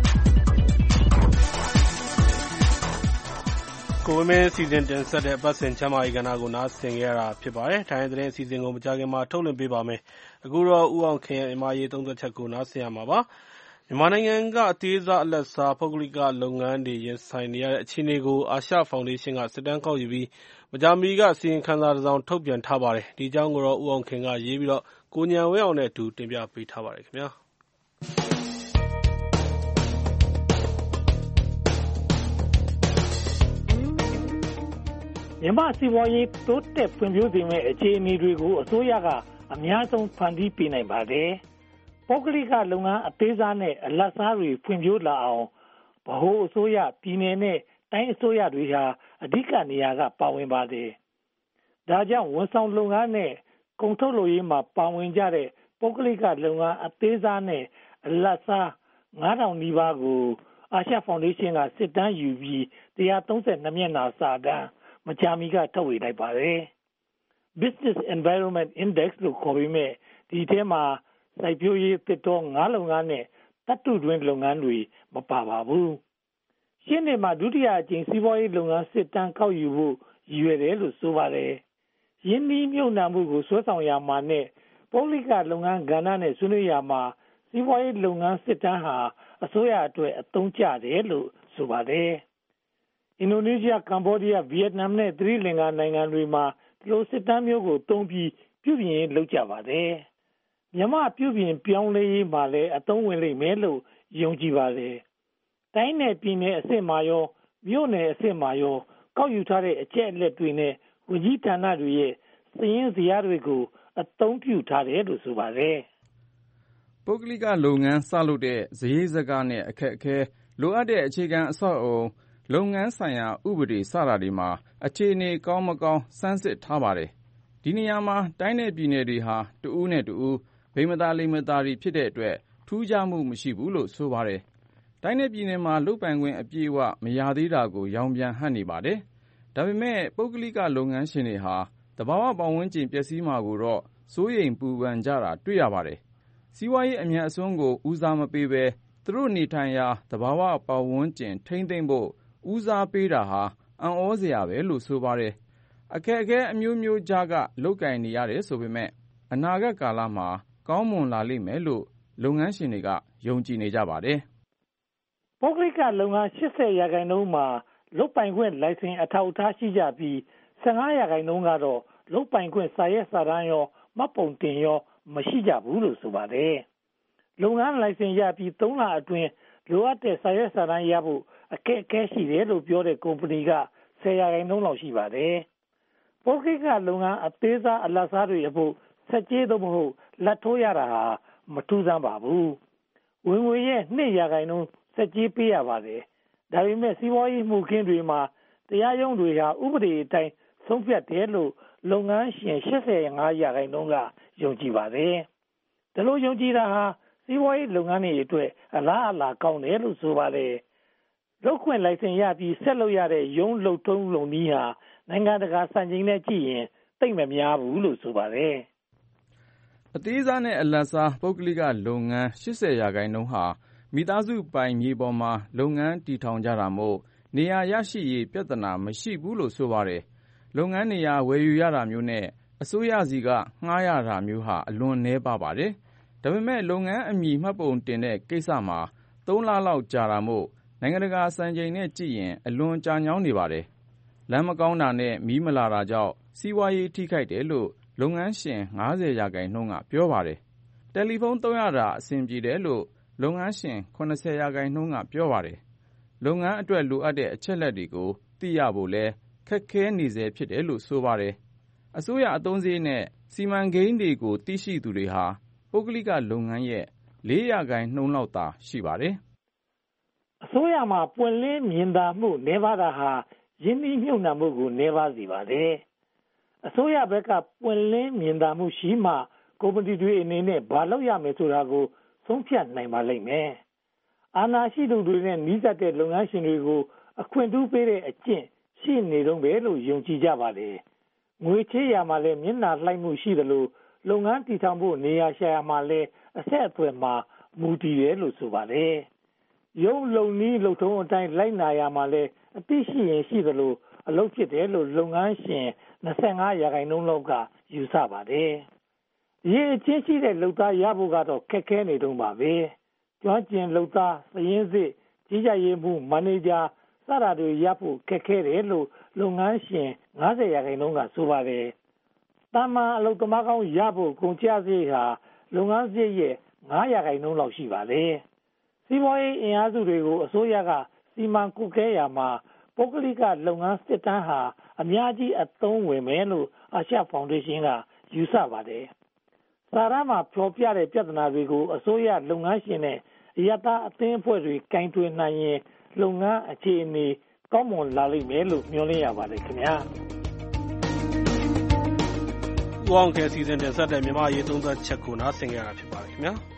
ကိုဝင်းမင်းစီစဉ်တင်ဆက်တဲ့ပတ်စင်ချမ်းမာရေးကဏ္ဍကိုနားဆင်ကြရတာဖြစ်ပါတယ်။ထိုင်းသတင်းအစီအစဉ်ကိုမကြခင်မှာထုတ်လွှင့်ပေးပါမယ်။အခုတော့ဦးအောင်ခင်ရဲ့မြန်မာရေးသုံးသက်ချက်ကိုနားဆင်ရမှာပါ။မြန်မာနိုင်ငံကအသေးစားအလတ်စားပုဂ္ဂလိကလုပ်ငန်းတွေရင်ဆိုင်နေရတဲ့အခြေအနေကိုအာရှဖောင်ဒေးရှင်းကစစ်တမ်းကောက်ယူပြီးမကြာမီကအစီရင်ခံစာတစ်စောင်ထုတ်ပြန်ထားပါတယ်။ဒီအကြောင်းကိုတော့ဦးအောင်ခင်ကရေးပြီးတော့ကိုဉာဏ်ဝင်းအောင်နဲ့အတူတင်ပြပေးထားပါတယ်ခင်ဗျာ။မြန်မာစီးပွားရေးတိုးတက်ဖွံ့ဖြိုးစေမယ့်အခြေအနေတွေကိုအစိုးရကအများဆုံးဖန်တီးပေးနိုင်ပါတယ်။ပုဂ္ဂလိကလုပ်ငန်းအသေးစားနဲ့အလတ်စားတွေဖွံ့ဖြိုးလာအောင်ဗဟိုအစိုးရပြည်နယ်နဲ့တိုင်းအစိုးရတွေဟာအဓိကနေရာကပါဝင်ပါတယ်။ဒါကြောင့်ဝန်ဆောင်လုပ်ငန်းနဲ့ကုန်ထုတ်လုပ်ရေးမှာပါဝင်ကြတဲ့ပုဂ္ဂလိကလုပ်ငန်းအသေးစားနဲ့အလတ်စားငါးထောင်နီးပါးကိုအာရှဖောင်ဒေးရှင်းကစစ်တမ်းယူပြီးတစ်ရာသုံးဆယ်နှစ်မျက်နှာစာတမ်းမကြာမီကထုတ်ဝေလိုက်ပါတယ်။ Business Environment Index လို့ခေါ်ပေမဲ့ဒီထဲမှာစိုက်ပျိုးရေးသစ်တောငါးလုပ်ငန်းနဲ့သတ္တုတွင်းလုပ်ငန်းတွေမပါပါဘူး။ရှင်းနေမှာဒုတိယအကြိမ်စီးပွားရေးလုပ်ငန်းစစ်တမ်းကောက်ယူဖို့ရည်ရွယ်တယ်လို့ဆိုပါတယ်။ယင်းနှီးမြှုပ်နှံမှုကိုဆွဲဆောင်ရမှာနဲ့ပုဂ္ဂလိကလုပ်ငန်းကဏ္ဍနဲ့ဆွေးနွေးရမှာစီးပွားရေးလုပ်ငန်းစစ်တမ်းဟာအစိုးရအတွက်အသုံးကျတယ်လို့ဆိုပါတယ်။အင်ဒိုနီးရှားကမ္ဘောဒီးယားဗီယက်နမ်နဲ့သီရိလင်္ကာနိုင်ငံတွေမှာဒီလိုစစ်တမ်းမျိုးကိုသုံးပြီးပြုပြင်ရေးလုပ်ကြပါတယ်။မြန်မာပြုပြင်ပြောင်းလဲရေးမှာလည်းအသုံးဝင်လိမ့်မယ်လို့ယုံကြည်ပါတယ်။တိုင်းနယ်ပြည်နယ်အဆင့်မှာရောမြို့နယ်အဆင့်မှာရောကောက်ယူထားတဲ့အချက်အလက်တွေနဲ့ဝန်ကြီးဌာနတွေရဲ့စာရင်းဇယားတွေကိုအသုံးပြုထားတယ်လို့ဆိုပါတယ်။ပုဂ္ဂလိကလုပ်ငန်းစလုပ်တဲ့ဇယားစကားနဲ့အခက်အခဲလိုအပ်တဲ့အခြေခံအဆောက်အအုံလုပ်ငန်းဆိုင်ရာဥပဒေစတာတွေမှာအခြေအနေကောင်းမကောင်းစမ်းစစ်ထားပါတယ်။ဒီနေရာမှာတိုင်းနယ်ပြည်နယ်တွေဟာတဦးနဲ့တဦးဗိမသာလိမ္မသာတွေဖြစ်တဲ့အတွက်ထူးခြားမှုမရှိဘူးလို့ဆိုပါတယ်။တိုင်းနယ်ပြည်နယ်မှာလုပ်ပိုင်ခွင့်အပြည့်အဝမရသေးတာကိုရောင်ပြန်ဟပ်နေပါတယ်။ဒါပေမဲ့ပုဂ္ဂလိကလုပ်ငန်းရှင်တွေဟာသဘာဝပတ်ဝန်းကျင်ပျက်စီးမှာကိုတော့စိုးရိမ်ပူပန်ကြတာတွေ့ရပါတယ်။စီးပွားရေးအမြတ်အစွန်းကိုဦးစားမပေးဘဲသူတို့နေထိုင်ရာသဘာဝပတ်ဝန်းကျင်ထိမ့်သိမ့်ဖို့ဦးစားပေးတာဟာအံ့ဩစရာပဲလို့ဆိုပါတယ်။အခက်အခဲအမျိုးမျိုးကြားကလုပ်ကိုင်နေရတယ်ဆိုပေမဲ့အနာဂတ်ကာလမှာကောင်းမွန်လာလိမ့်မယ်လို့လုပ်ငန်းရှင်တွေကယုံကြည်နေကြပါတယ်။ပုဂ္ဂလိကလုပ်ငန်း၈၀ရာခိုင်နှုန်းမှာလုပ်ပိုင်ခွင့်လိုင်စင်အထောက်အထားရှိကြပြီး၁၅ရာခိုင်နှုန်းကတော့လုပ်ပိုင်ခွင့်စာရွက်စာတမ်းရောမှတ်ပုံတင်ရောမရှိကြဘူးလို့ဆိုပါတယ်။လုပ်ငန်းလိုင်စင်ရပြီးသုံးလအတွင်းလိုအပ်တဲ့စာရွက်စာတမ်းရဖို့အခက်အခဲရှိတယ်လို့ပြောတဲ့ကုမ္ပဏီကဆယ်ရာခိုင်နှုန်းလောက်ရှိပါတယ်။ပုဂ္ဂလိကလုပ်ငန်းအသေးစားအလတ်စားတွေအဖို့ဆက်ကြေးသို့မဟုတ်လက်ထိုးရတာဟာမထူးဆန်းပါဘူး။ဝင်ငွေရဲ့၂ရာခိုင်နှုန်းဆက်ကြေးပေးရပါတယ်။ဒါပေမဲ့စီးပွားရေးမှုခင်းတွေမှာတရားရုံးတွေဟာဥပဒေအတိုင်းဆုံးဖြတ်တယ်လို့လုပ်ငန်းရှင်၈၅ရာခိုင်နှုန်းကယုံကြည်ပါတယ်။ဒါလိုယုံကြည်တာဟာစီးပွားရေးလုပ်ငန်းတွေအတွက်အလားအလာကောင်းတယ်လို့ဆိုပါတယ်။လုပ်ခွင့်လိုင်စင်ရပြီးဆက်လုပ်ရတဲ့ရုံးလုပ်ထုံးလုပ်နည်းဟာနိုင်ငံတကာစံချိန်နဲ့ကြည့်ရင်သိပ်မများဘူးလို့ဆိုပါတယ်။အသေးစားနဲ့အလတ်စားပုဂ္ဂလိကလုပ်ငန်း၈၀ရာခိုင်နှုန်းဟာမိသားစုပိုင်မြေပေါ်မှာလုပ်ငန်းတည်ထောင်ကြတာမို့နေရာရရှိရေးပြဿနာမရှိဘူးလို့ဆိုပါတယ်။လုပ်ငန်းနေရာဝယ်ယူရတာမျိုးနဲ့အစိုးရစီကငှားရတာမျိုးဟာအလွန်နည်းပါးပါတယ်။ဒါပေမဲ့လုပ်ငန်းအမည်မှတ်ပုံတင်တဲ့ကိစ္စမှာသုံးလလောက်ကြာတာမို့နိုင်ငံတကာစံချိန်နဲ့ကြည့်ရင်အလွန်ကြာညောင်းနေပါတယ်။လမ်းမကောင်းတာနဲ့မီးမလာတာကြောင့်စီးပွားရေးထိခိုက်တယ်လို့လုပ်ငန်းရှင်၅၀ရာခိုင်နှုန်းကပြောပါတယ်။တယ်လီဖုန်းသုံးရတာအဆင်ပြေတယ်လို့လုပ်ငန်းရှင်၇၀ရာခိုင်နှုန်းကပြောပါတယ်။လုပ်ငန်းအတွက်လိုအပ်တဲ့အချက်လက်တွေကိုသိရဖို့လဲခက်ခဲနေစေဖြစ်တယ်လို့ဆိုပါတယ်။အစိုးရအသုံးစရိတ်နဲ့စီမံကိန်းတွေကိုသိရှိသူတွေဟာပုဂ္ဂလိကလုပ်ငန်းရဲ့၄ရာခိုင်နှုန်းလောက်သာရှိပါတယ်။အစိုးရမှာပွင့်လင်းမြင်သာမှုနည်းပါးတာဟာရင်းနှီးမြှုပ်နှံမှုကိုနည်းပါးစေပါတယ်။အစိုးရဘက်ကပွင့်လင်းမြင်သာမှုရှိမှကုမ္ပဏီတွေအနေနဲ့ဘာလုပ်ရမယ်ဆိုတာကိုဆုံးဖြတ်နိုင်ပါလိမ့်မယ်။အာဏာရှိသူတွေနဲ့နှီးစပ်တဲ့လုပ်ငန်းရှင်တွေကိုအခွင့်ထူးပေးတဲ့အကျင့်ရှိနေတော့ပဲလို့ယုံကြည်ကြပါတယ်။ငွေချေးရမှာလည်းမျက်နှာလှိုက်မှုရှိသလိုလုပ်ငန်းတည်ထောင်ဖို့နေရာရှာရမှာလည်းအဆက်အသွယ်မှာမူတည်တယ်လို့ဆိုပါတယ်။ရုံးလုံနည်းလုံထုံးအတိုင်းလိုက်နာရမှာလည်းအသိရှိရင်ရှိသလိုအလုပ်ဖြစ်တယ်လို့လုပ်ငန်းရှင်၂၅ရာခိုင်နှုန်းလောက်ကယူဆပါတယ်။ရည်အချင်းရှိတဲ့လုပ်သားရဖို့ကတော့ခက်ခဲနေတုန်းပါပဲ။ကျွမ်းကျင်လုပ်သားစရင်းစစ်ကြီးကြပ်ရေးမှုမန်နေဂျာစတာတွေရဖို့ခက်ခဲတယ်လို့လုပ်ငန်းရှင်၅၀ရာခိုင်နှုန်းကဆိုပါတယ်။တာမန်အလုပ်သမားကောင်းရဖို့ကုန်ကျစရိတ်ဟာလုပ်ငန်းစရိတ်ရဲ့၅ရာခိုင်နှုန်းလောက်ရှိပါတယ်။စီးပွားရေးအင်အားစုတွေကိုအစိုးရကစီမံကုကဲရမှာပုဂ္ဂလိကလုပ်ငန်းစစ်တမ်းဟာအများကြီးအသုံးဝင်မယ်လို့အာရှဖောင်ဒေးရှင်းကယူဆပါတယ်။စာရမ်းမှာဖော်ပြတဲ့ပြဿနာတွေကိုအစိုးရလုပ်ငန်းရှင်နဲ့အရပ်သားအသင်းအဖွဲ့တွေကင်တွယ်နိုင်ရင်လုပ်ငန်းအခြေအနေကောင်းမွန်လာလိမ့်မယ်လို့မျှော်လင့်ရပါတယ်ခင်ဗျာ။ဦးအောင်ခဲစီစဉ်တင်ဆက်တဲ့မြန်မာရေးသုံးသပ်ချက်ကိုနားဆင်ကြရတာဖြစ်ပါတယ်ခင်ဗျာ။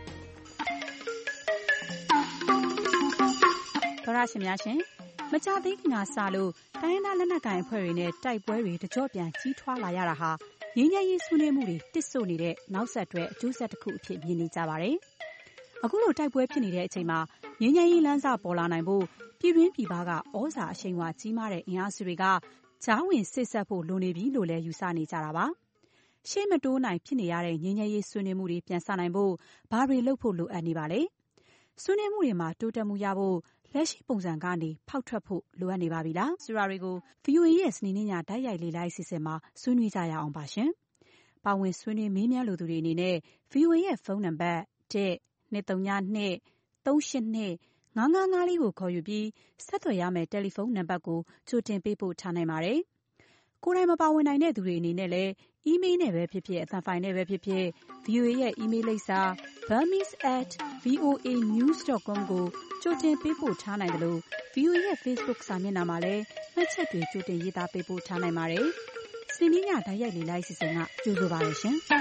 သောရရှင်များရှင်မကြသေးခင်ကစလို့တိုင်းရင်းသားလက်နက်ကိုင်အဖွဲ့တွေနဲ့တိုက်ပွဲတွေတကြော့ပြန်ကြီးထွားလာရတာဟာငြိမ်းချမ်းရေးဆွေးနွေးမှုတွေတစ်ဆို့နေတဲ့နောက်ဆက်တွဲအကျိုးဆက်တစ်ခုအဖြစ်မြင်နေကြပါတယ်။အခုလိုတိုက်ပွဲဖြစ်နေတဲ့အချိန်မှာငြိမ်းချမ်းရေးလမ်းစာပေါ်လာနိုင်ဖို့ပြည်တွင်းပြည်ပကဩဇာအရှိန်အဝါကြီးမားတဲ့အင်အားစုတွေကကြားဝင်စစ်ဆက်ဖို့လိုနေပြီလို့လည်းယူဆနေကြတာပါ။ရှေ့မတိုးနိုင်ဖြစ်နေရတဲ့ငြိမ်းချမ်းရေးဆွေးနွေးမှုတွေပြန်စနိုင်ဖို့ဘာတွေလုပ်ဖို့လိုအပ်နေပါလဲ။ဆွေးနွေးမှုတွေမှာတိုးတက်မှုရဖို့လက်ရှိပုံစံကနေဖောက်ထွက်ဖို့လိုအပ်နေပါပြီလား။ဆိုတာတွေကို ဗွီအိုအေ ရဲ့စနေနေ့ညတိုက်ရိုက်လေ့လာအစီအစဉ်မှာဆွေးနွေးကြရအောင်ပါရှင်။ပါဝင်ဆွေးနွေးမေးမြန်းလိုသူတွေအနေနဲ့ ဗွီအိုအေ ရဲ့ဖုန်းနံပါတ် ၁ ၂ ၃ ၂ ၃ ၈ ၂ ၅ ၅ ၅ လေးကိုခေါ်ယူပြီးဆက်သွယ်ရမယ့်တယ်လီဖုန်းနံပါတ်ကိုကြိုတင်ပေးပို့ထားနိုင်ပါတယ်။ကိုယ်တိုင်မပါဝင်နိုင်တဲ့သူတွေအနေနဲ့လည်းအီးမေးလ်နဲ့ပဲဖြစ်ဖြစ်အသံဖိုင်နဲ့ပဲဖြစ်ဖြစ် ဗွီအိုအေ ရဲ့အီးမေးလ်လိပ်စာ burmese at voa news dot com ကိုကြိုတင်ပေးပို့ထားနိုင်တယ်လို့ ဗွီအိုအေ ရဲ့ Facebook စာမျက်နှာမှာလည်းမှတ်ချက်တွေကြိုတင်ရေးသားပေးပို့ထားနိုင်ပါတယ်။စနေညတိုက်ရိုက်လေ့လာအစီအစဉ်ကကြိုဆိုပါရရှင်။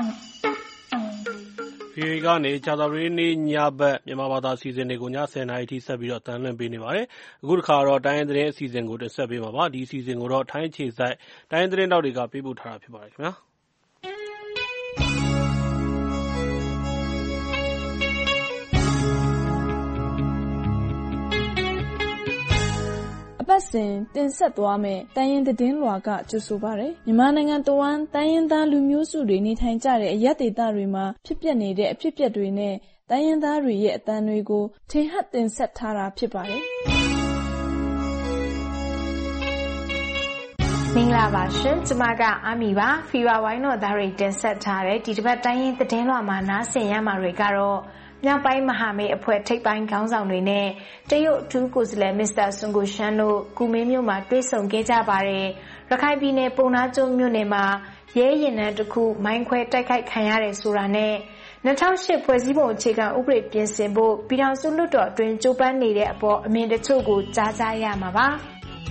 ဗွီအိုအေကနေကြာသပတေးနေ့ညဘက်မြန်မာဘာသာအစီအစဉ်တွေကိုညဆယ်နာရီထိဆက်ပြီးတော့အသံလွှင့်ပေးနေပါတယ်။အခုတစ်ခါတော့တိုင်းရင်းသတင်းအစီအစဉ်ကိုတင်ဆက်ပေးမှာပါ။ဒီအစီအစဉ်ကိုတော့ထိုင်းအခြေစိုက်တိုင်းရင်းသတင်းတောက်တွေကပေးပို့ထားတာဖြစ်ပါတယ်ခင်ဗျာ။အပတ်စဉ်တင်ဆက်သွားမယ့်တိုင်းရင်းသတင်းလွှာကကြိုဆိုပါရယ်မြန်မာနိုင်ငံတဝန်းတိုင်းရင်းသားလူမျိုးစုတွေနေထိုင်ကြတဲ့အရပ်ဒေသတွေမှာဖြစ်ပျက်နေတဲ့အဖြစ်အပျက်တွေနဲ့တိုင်းရင်းသားတွေရဲ့အသံတွေကိုထင်ဟပ်တင်ဆက်ထားတာဖြစ်ပါတယ်မင်္ဂလာပါရှင်ကျမကအာမီပါဖီဝါဝိုင်းတော်သားတွေတင်ဆက်ထားတဲ့ဒီတစ်ပတ်တိုင်းရင်းသတင်းလွှာမှာနားဆင်ရမှာတွေကတော့မြောက်ပိုင်းမဟာမိတ်အဖွဲ့ထိပ်ပိုင်းခေါင်းဆောင်တွေနဲ့တရုတ်အထူးကိုယ်စားလှယ်မစ္စတာဆွန်ကိုရှန်းတို့ကူမင်းမြို့မှာတွေ့ဆုံခဲ့ကြပါတယ်။ရခိုင်ပြည်နယ်ပုံနာကျွန်းမြို့နယ်မှာရဲရင်နှန်းတစ်ခုမိုင်းခွဲတိုက်ခိုက်ခံရတယ်ဆိုတာနဲ့၂၀၀၈ဖွဲ့စည်းပုံအခြေခံဥပဒေပြင်ဆင်ဖို့ပြည်ထောင်စုလွှတ်တော်အတွင်းကြိုးပမ်းနေတဲ့အပေါ်အမြင်တချို့ကိုကြားကြရမှာပါ။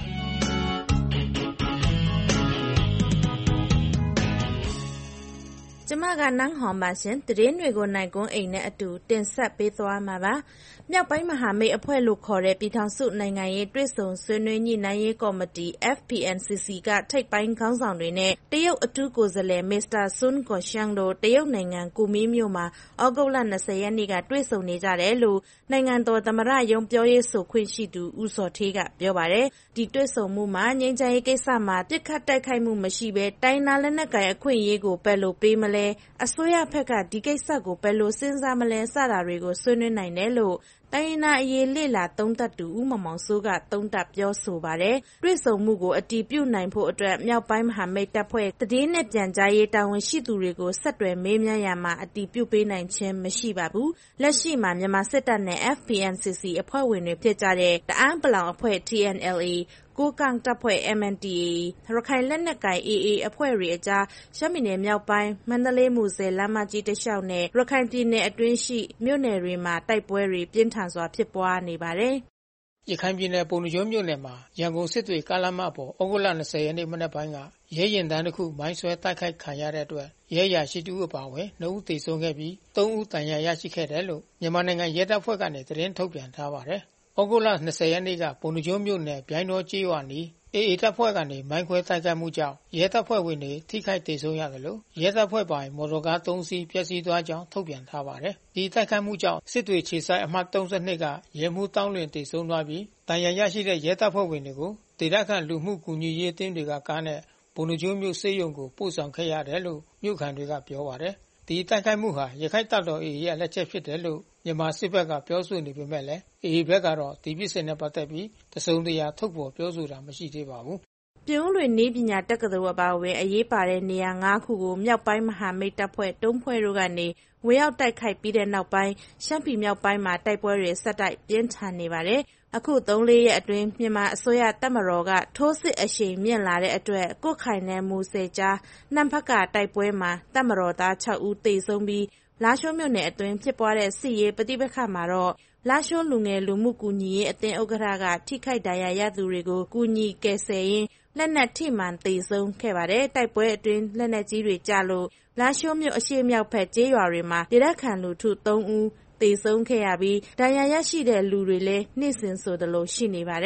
ကျမကနန်းဟောင်ပါရှင်သတင်းတွေကိုနိုင်ကွန်းအိမ်နဲ့အတူတင်ဆက်ပေးသွားမှာပါမြောက်ပိုင်းမဟာမိတ်အဖွဲ့လို့ခေါ်တဲ့ပြည်ထောင်စုနိုင်ငံရေးတွဲဆုံဆွေးနွေးညှိနှိုင်းရေးကော်မတီ F P N C C ကထိပ်ပိုင်းခေါင်းဆောင်တွေနဲ့တရုတ်အထူးကိုယ်စားလှယ်မစ္စတာဆွန်ကိုရှန်းတို့တရုတ်နိုင်ငံကူမင်းမြို့မှာဩဂုတ်လ၂၀ရက်နေ့ကတွေ့ဆုံနေကြတယ်လို့နိုင်ငံတော်သမ္မတရုံးပြောရေးဆိုခွင့်ရှိသူဦးစောဌေးကပြောပါတယ်ဒီတွေ့ဆုံမှုမှာငြိမ်းချမ်းရေးကိစ္စမှာပြစ်ခတ်တိုက်ခိုက်မှုမရှိဘဲတိုင်းနာလက်နက်ကိုင်အခွင့်အရေးကိုဘယ်လိုပေးမလဲအစိုးရဘက်ကဒီကိစ္စကိုဘယ်လိုစဉ်းစားမလဲစတာတွေကိုဆွေးနွေးနိုင်တယ်လို့တိုင်းရင်းသားအရေးလေ့လာသုံးသပ်သူဦးမောင်မောင်စိုးကသုံးသပ်ပြောဆိုပါတယ်။တွေ့ဆုံမှုကိုအတည်ပြုနိုင်ဖို့အတွက်မြောက်ပိုင်းမဟာမိတ်တပ်ဖွဲ့သတင်းနဲ့ပြန်ကြားရေးတာဝန်ရှိသူတွေကိုဆက်သွယ်မေးမြန်းရမှာအတည်ပြုပေးနိုင်ခြင်းမရှိပါဘူး။လက်ရှိမှာမြန်မာစစ်တပ်နဲ့ F P N C C အဖွဲ့ဝင်တွေဖြစ်ကြတဲ့တအာင်းပလောင်အဖွဲ့ T N L Aကိုးကန့်တပ်ဖွဲ့ M N D A ရခိုင်လက်နက်ကိုင် A A အဖွဲ့တွေအကြားရှမ်းပြည်နယ်မြောက်ပိုင်းမန္တလေးမူဆယ်လမ်းမကြီးတစ်လျှောက်နဲ့ရခိုင်ပြည်နယ်အတွင်းရှိမြို့နယ်တွေမှာတိုက်ပွဲတွေပြင်းထန်စွာဖြစ်ပွားနေပါတယ်။ရခိုင်ပြည်နယ်ပုံနှကျွန်းမြို့နယ်မှာရန်ကုန်စစ်တွေကားလမ်းမပေါ်ဩဂုတ်လ၂၀ရက်နေ့မနက်ပိုင်းကရဲရင်တန်းတစ်ခုမိုင်းဆွဲတိုက်ခိုက်ခံရတဲ့အတွက်ရဲရရှိတူအပါအဝင်နှစ်ဦးသေဆုံးခဲ့ပြီးသုံးဦးဒဏ်ရာရရှိခဲ့တယ်လို့မြန်မာနိုင်ငံရဲတပ်ဖွဲ့ကနေသတင်းထုတ်ပြန်ထားပါတယ်။ဩဂုတ်လ၂၀ရက်နေ့ကပုံနှကျွန်းမြို့နယ်ပြိုင်းတော်ကျေးရွာနီးအေအေတပ်ဖွဲ့ကနေမိုင်းခွဲတိုက်ခိုက်မှုကြောင့်ရဲတပ်ဖွဲ့ဝင်တွေထိခိုက်ဒေဆုံးရတယ်လို့ရဲတပ်ဖွဲ့ပိုင်မော်တော်ကားသုံးစီးပျက်စီးသွားကြောင်းထုတ်ပြန်ထားပါတယ်။ဒီတိုက်ခိုက်မှုကြောင့်စစ်တွေခြေဆိုင်အမှတ်၃၂ကရဲမှုတောင်းလွင်ဒေဆုံးသွားပြီးတန်ရာရရှိတဲ့ရဲတပ်ဖွဲ့ဝင်တွေကိုဒေသခံလူမှုကူညီရေးအသင်းတွေကကားနဲ့ဘုံကျိုးမြို့စေယုံကိုပို့ဆောင်ခဲ့ရတယ်လို့မြို့ခံတွေကပြောပါတယ်။ဒီတိုက်ခိုက်မှုဟာရခိုင်တပ်တော် A A ရဲ့လက်ချက်ဖြစ်တယ်လို့မြန်မာစစ်ဘက်ကပြောဆိုနေပေမဲ့လည်း A A ဘက်ကတော့ဒီပြစ်စင်နဲ့ပတ်သက်ပြီးတစုံတရာထုတ်ဖော်ပြောဆိုတာမရှိသေးပါဘူး။ပြုံးလွင်နေပညာတက္ကသိုလ်အပါအဝင်အရေးပါတဲ့နေရာ၅ခုကိုမြောက်ပိုင်းမဟာမိတ်တပ်ဖွဲ့တုံးဖွဲ့တို့ကနေဝင်ရောက်တိုက်ခိုက်ပြီးတဲ့နောက်ပိုင်းရှမ်းပြည်မြောက်ပိုင်းမှာတိုက်ပွဲတွေဆက်တိုက်ပြင်းထန်နေပါတယ်။အခုသုံးလေးရက်အတွင်းမြန်မာအစိုးရတပ်မတော်ကထိုးစစ်အရှိန်မြင့်လာတဲ့အတွက်ကွတ်ခိုင်နဲ့မူဆယ်ကြားနှံဖက်ကတိုက်ပွဲမှာတပ်မတော်သား၆ဦးသေဆုံးပြီးလာရှိုးမြို့နယ်အတွင်းဖြစ်ပွားတဲ့စစ်ရေးပဋိပက္ခမှာတော့လာရှိုးလူငယ်လူမှုကူညီရေးအသင်းဥက္ကဋ္ဌကထိခိုက်ဒဏ်ရာရသူတွေကိုကူညီကယ်ဆယ်ရင်းလက်နက်ထိမှန်သေဆုံးခဲ့ပါတယ်။တိုက်ပွဲအတွင်းလက်နက်ကြီးတွေကျလို့လာရှိုးမြို့အရှေ့မြောက်ဘက်ကျေးရွာတွေမှာဒေသခံလူထု၃ဦးသေဆုံးခဲ့ရပြီးဒဏ်ရာရရှိတဲ့လူတွေလည်းနေ့စဉ်ဆိုသလိုရှိနေပါတယ်။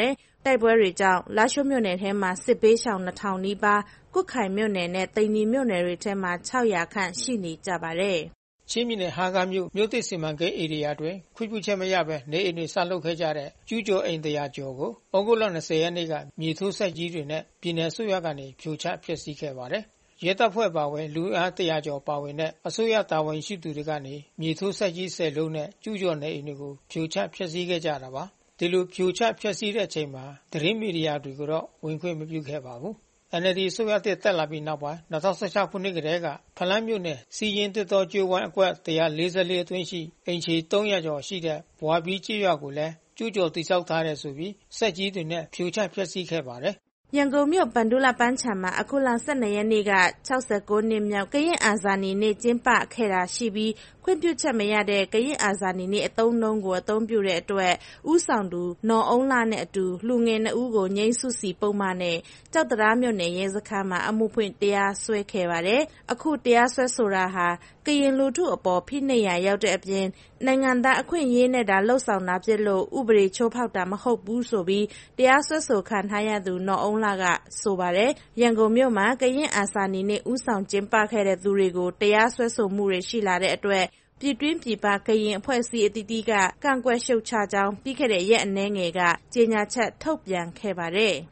တိုက်ပွဲတွေကြောင့်လားရှိုးမြို့နယ်ထဲမှာစစ်ဘေးရှောင်နှစ်ထောင်နီးပါး၊ကွတ်ခိုင်မြို့နယ်နဲ့သိန္နီမြို့နယ်တွေထဲမှာခြောက်ရာခန့်ရှိနေကြပါတယ်။ချင်းပြည်နယ်ဟားခါးမြို့မြို့သစ်စီမံကိန်းဧရိယာတွင်ခွင့်ပြုချက်မရဘဲနေအိမ်တွေဆောက်လုပ်ခဲ့ကြတဲ့ကျူးကျော်အိမ်တရာကျော်ကိုဩဂုတ်လ၂၀ရက်နေ့ကမြေထိုးစက်ကြီးတွေနဲ့ပြည်နယ်အစိုးရကနေဖြိုချဖျက်ဆီးခဲ့ပါတယ်။ရဲတပ်ဖွဲ့ပါဝင်လူအားတရာကျော်ပါဝင်တဲ့အစိုးရတာဝန်ရှိသူတွေကနေမြေထိုးစက်ကြီးဆယ်လုံးနဲ့ကျူးကျော်နေအိမ်တွေကိုဖြိုချဖျက်ဆီးခဲ့ကြတာပါ။ဒီလိုဖြိုချဖျက်ဆီးတဲ့အချိန်မှာသတင်းမီဒီယာတွေကိုတော့ဝင်ခွင့်မပြုခဲ့ပါဘူး။ N L D အစိုးရသစ်တက်လာပြီးနောက်ပိုင်း၂၀၁၆ခုနှစ်ကတည်းကဖလမ်းမြို့နယ်စီရင်တစ်တော်ကျွေးဝမ်းအကွက်၁၄၄အတွင်းရှိအိမ်ခြေ၃၀၀ကျော်ရှိတဲ့ဘွာဘီကျေးရွာကိုလည်းကျူးကျော်တိစောက်ထားတယ်ဆိုပြီးစက်ကြီးတွေနဲ့ဖြိုချဖျက်ဆီးခဲ့ပါတယ်။ရန်ကုန်မြို့ပန္ဒူလပန်းခြံမှာအခုလ၁၂ရက်နေ့က၆၉နှစ်မြောက်ကရင်အာဇာနည်နေ့ကျင်းပခဲ့တာရှိပြီးခွင့်ပြုချက်မရတဲ့ကရင်အာဇာနည်နေ့အသုံးအနှုန်းကိုအသုံးပြုတဲ့အတွက်ဦးဆောင်သူနော်အုံးလနဲ့အတူလူငယ်နှစ်ဦးကိုငြိမ်းစုစီပုဒ်မနဲ့ကျောက်တံတားမြို့နယ်ရဲစခန်းမှာအမှုဖွင့်တရားစွဲခဲ့ပါတယ်။အခုတရားစွဲဆိုတာဟာကရင်လူထုအပေါ်ဖိနှိပ်ရာရောက်တဲ့အပြင်နိုင်ငံသားအခွင့်အရေးနဲ့သာလှုပ်ဆောင်တာဖြစ်လို့ဥပဒေချိုးဖောက်တာမဟုတ်ဘူးဆိုပြီးတရားစွဲဆိုခံထားရသူနော်အုံးလကဆိုပါတယ်။ရန်ကုန်မြို့မှာကရင်အာဇာနည်နေ့ဦးဆောင်ကျင်းပခဲ့တဲ့သူတွေကိုတရားစွဲဆိုမှုတွေရှိလာတဲ့အတွက်ပြည်တွင်းပြည်ပကရင်အဖွဲ့အစည်းအသီးသီးကကန့်ကွက်ရှုတ်ချကြောင်းပြီးခဲ့တဲ့ရက်အနည်းငယ်ကကြေညာချက်ထုတ်ပြန်ခဲ့ပါတယ်။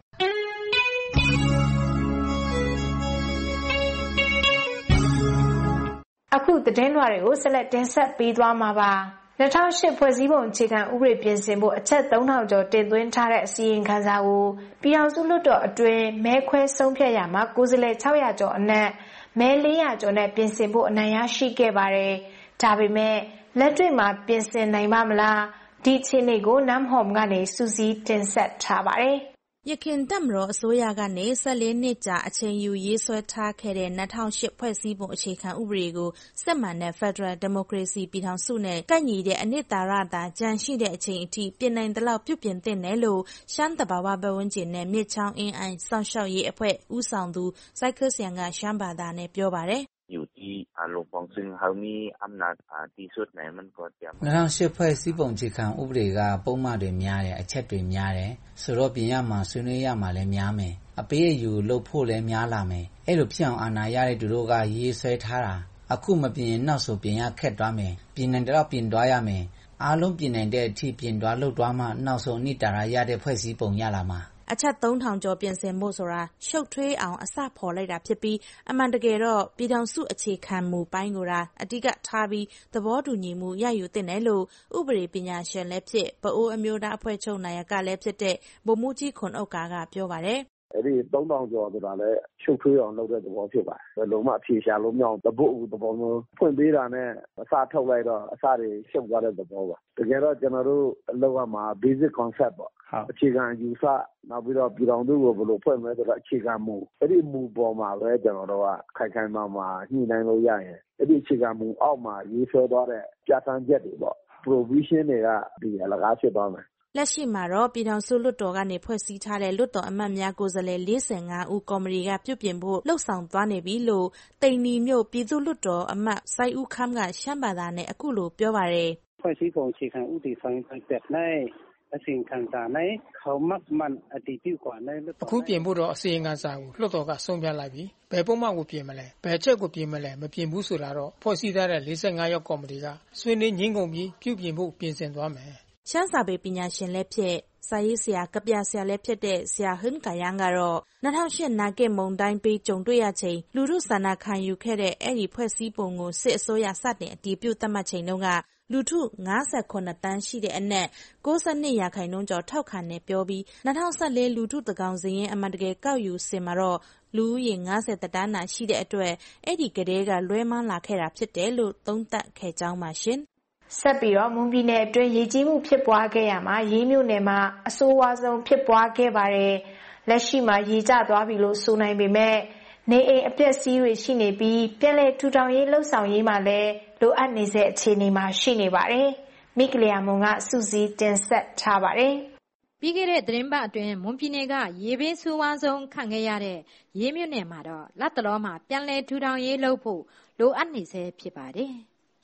အခုသတင်းလွှာတွေကိုဆက်လက်တင်ဆက်ပေးသွားမှာပါ။၂၀၀၈ဖွဲ့စည်းပုံအခြေခံဥပဒေပြင်ဆင်ဖို့အချက်သုံးထောင်ကျော်တင်သွင်းထားတဲ့အစီရင်ခံစာကိုပြည်ထောင်စုလွှတ်တော်အတွင်းမဲခွဲဆုံးဖြတ်ရမှာကိုယ်စားလှယ်၆၀၀ကျော်အနက်မဲ၄၀၀ကျော်နဲ့ပြင်ဆင်ဖို့အနိုင်ရရှိခဲ့ပါတယ်။ဒါပေမဲ့လက်တွေ့မှာပြင်ဆင်နိုင်ပါမလားဒီအခြေအနေကိုနမ်ဟောမ်ကနေစူးစီးတင်ဆက်ထားပါတယ်။ယခင်တပ်မတော်အစိုးရကနေ၁၄နှစ်ကြာအချိန်ယူရေးဆွဲထားခဲ့တဲ့၂၀၀၈ဖွဲ့စည်းပုံအခြေခံဥပဒေကိုစစ်မှန်တဲ့ Federal Democracy ပြည်ထောင်စုနဲ့ကိုက်ညီတဲ့အနှစ်သာရသာကြန့်ရှိတဲ့အချိန်အထိပြင်နိုင်သလောက်ပြုပြင်သင့်တယ်လို့ရှမ်းသဘာဝပတ်ဝန်းကျင်နဲ့မြစ်ချောင်းအင်းအိုင်စောင့်ရှောက်ရေးအဖွဲ့ဦးဆောင်သူစိုက်ခစ်စံကရှမ်းဘာသာနဲ့ပြောပါတယ်อยู่ที่อารมณ์ของซึ่งเขามีอำนาจที่สุดไหนมันก็จะ၂၀၀၈ဖွဲ့စည်းပုံအခြေခံဥပဒေကပုံမှန်တွေများတယ်အချက်တွေများတယ်ဆိုတော့ပြင်ရမှာဆွေးနွေးရမှာလည်းများမယ်အပေးအယူလုပ်ဖို့လည်းများလာမယ်အဲ့လိုဖြစ်အောင်အာဏာရတဲ့သူတို့ကရေးဆွဲထားတာအခုမပြင်ရင်နောက်ဆိုပြင်ရခက်သွားမယ်ပြင်နိုင်တော့ပြင်သွားရမယ်အားလုံးပြင်နိုင်တဲ့အထိပြင်သွားလုပ်သွားမှနောက်ဆုံးအနှစ်သာရရတဲ့ဖွဲ့စည်းပုံရလာမှာအချက်သုံးထောင်ကျော်ပြင်ဆင်ဖို့ဆိုတာရှုပ်ထွေးအောင်အစဖော်လိုက်တာဖြစ်ပြီးအမှန်တကယ်တော့ပြည်ထောင်စုအခြေခံမူပိုင်းကိုသာအဓိကထားပြီးသဘောတူညီမှုရယူသင့်တယ်လို့ဥပဒေပညာရှင်လည်းဖြစ်ပအိုးအမျိုးသားအဖွဲ့ချုပ်နာယကလည်းဖြစ်တဲ့ဗိုလ်မှူးကြီးခွန်ဥက္ကာကပြောပါတယ်အဲ့ဒီသုံးထောင်ကျော်ဆိုတာလည်းရှုပ်ထွေးအောင်လုပ်တဲ့သဘောဖြစ်ပါတယ်ဘယ်လိုမှအဖြေရှာလို့မရအောင်တပုတ်သဘောမျိုးဖွင့်ပေးတာနဲ့အစထုတ်လိုက်တော့အစတွေရှုပ်သွားတဲ့သဘောပါတကယ်တော့ကျွန်တော်တို့အလုပ်ရမှာ basic concept ပေါ့အခြေခံယူဆနောက်ပြီးတော့ပြည်တော်စုကိုဘယ်လိုဖွဲ့မလဲဆိုတော့အခြေခံမူအဲ့ဒီမူပေါ်မှာပဲကျွန်တော်တို့ကခိုင်ခိုင်မာမာညှိနှိုင်းလို့ရရင်အဲ့ဒီအခြေခံမူအောက်မှာရေးဆွဲသွားတဲ့ပြဋ္ဌာန်းချက်တွေပေါ့ provision တွေကဒီအလကားဖြစ်သွားမယ်လက်ရှိမှာတော့ပြည်ထောင်စုလွှတ်တော်ကနေဖွဲ့စည်းထားတဲ့လွှတ်တော်အမတ်များကိုယ်စားလှယ်၄၅ဦးကော်မတီကပြုပြင်ဖို့လှုံ့ဆော်သွားနေပြီလို့တိန်နီမြို့ပြည်သူ့လွှတ်တော်အမတ်စိုက်ဦးခမ်းကရှမ်းဘာသာနဲ့အခုလိုပြောပါတယ်ဖွဲ့စည်းပုံအခြေခံဥပဒေဆောင်ရွက်ချက်နဲ့အစီရင်ခံစာနဲ့เขามักมันအတည်ပြုกว่าနဲ့အခုပြင်ဖို့တော့အစီရင်ခံစာကိုလွှတ်တော်ကဆုံးဖြတ်လိုက်ပြီဘယ်ပုံမှန်ကိုပြင်မလဲဘယ်ချက်ကိုပြင်မလဲမပြင်ဘူးဆိုတာတော့ဖွဲ့စည်းထားတဲ့၄၅ယောက်ကော်မတီကဆွေးနွေးငြင်းကုန်ပြီးပြုပြင်ဖို့ပြင်ဆင်သွားမယ်ရှမ်းစာပေပညာရှင်လည်းဖြစ်စာရေးဆရာကပြဆရာလည်းဖြစ်တဲ့ဆရာဟွန်းကာယန်ကတော့၂၀၀၈နာဂစ်မုန်တိုင်းပြီးကြုံတွေ့ရချိန်လူထုဆန္ဒခံယူခဲ့တဲ့အဲ့ဒီဖွဲ့စည်းပုံကိုစစ်အစိုးရစတင်အတည်ပြုသတ်မှတ်ချိန်တုန်းကလူထု၅၇တန်းရှိတဲ့အနက်၉၂ရာခိုင်နှုန်းကျော်ထောက်ခံနေပြောပြီး၂၀၁၄လူထုတကောင်စရင်အမှန်တကယ်ကောက်ယူစင်မှာတော့လူဦးရေ၅၀တန်းနာရှိတဲ့အတွက်အဲ့ဒီကလေးကလွဲမန်းလာခဲ့တာဖြစ်တယ်လို့သုံးသပ်ခဲ့ကြောင်းပါရှင်ဆက်ပြီးတော့မွန်ပြည်နယ်အတွင်းရေကြီးမှုဖြစ်ပွားခဲ့ရမှာရေးမြို့နယ်မှာအဆိုးဝါးဆုံးဖြစ်ပွားခဲ့ပါတယ်လက်ရှိမှာရေကျသွားပြီလို့ဆိုနိုင်ပေမဲ့နေအိမ်အပျက်စီးတွေရှိနေပြီးပြည်လဲထူထောင်ရေးလှုပ်ဆောင်ရေးမှာလည်းလိုအပ်နေတဲ့အခြေအနေမှာရှိနေပါတယ်မိကလျာမွန်ကစူးစီးတင်ဆက်ထားပါတယ်ပြီးခဲ့တဲ့သတင်းပတ်အတွင်းမွန်ပြည်နယ်ကရေဘေးဆိုးဝါးဆုံးခံခဲ့ရတဲ့ရေးမြို့နယ်မှာတော့လက်တလောမှာပြည်လဲထူထောင်ရေးလုပ်ဖို့လိုအပ်နေဆဲဖြစ်ပါတယ်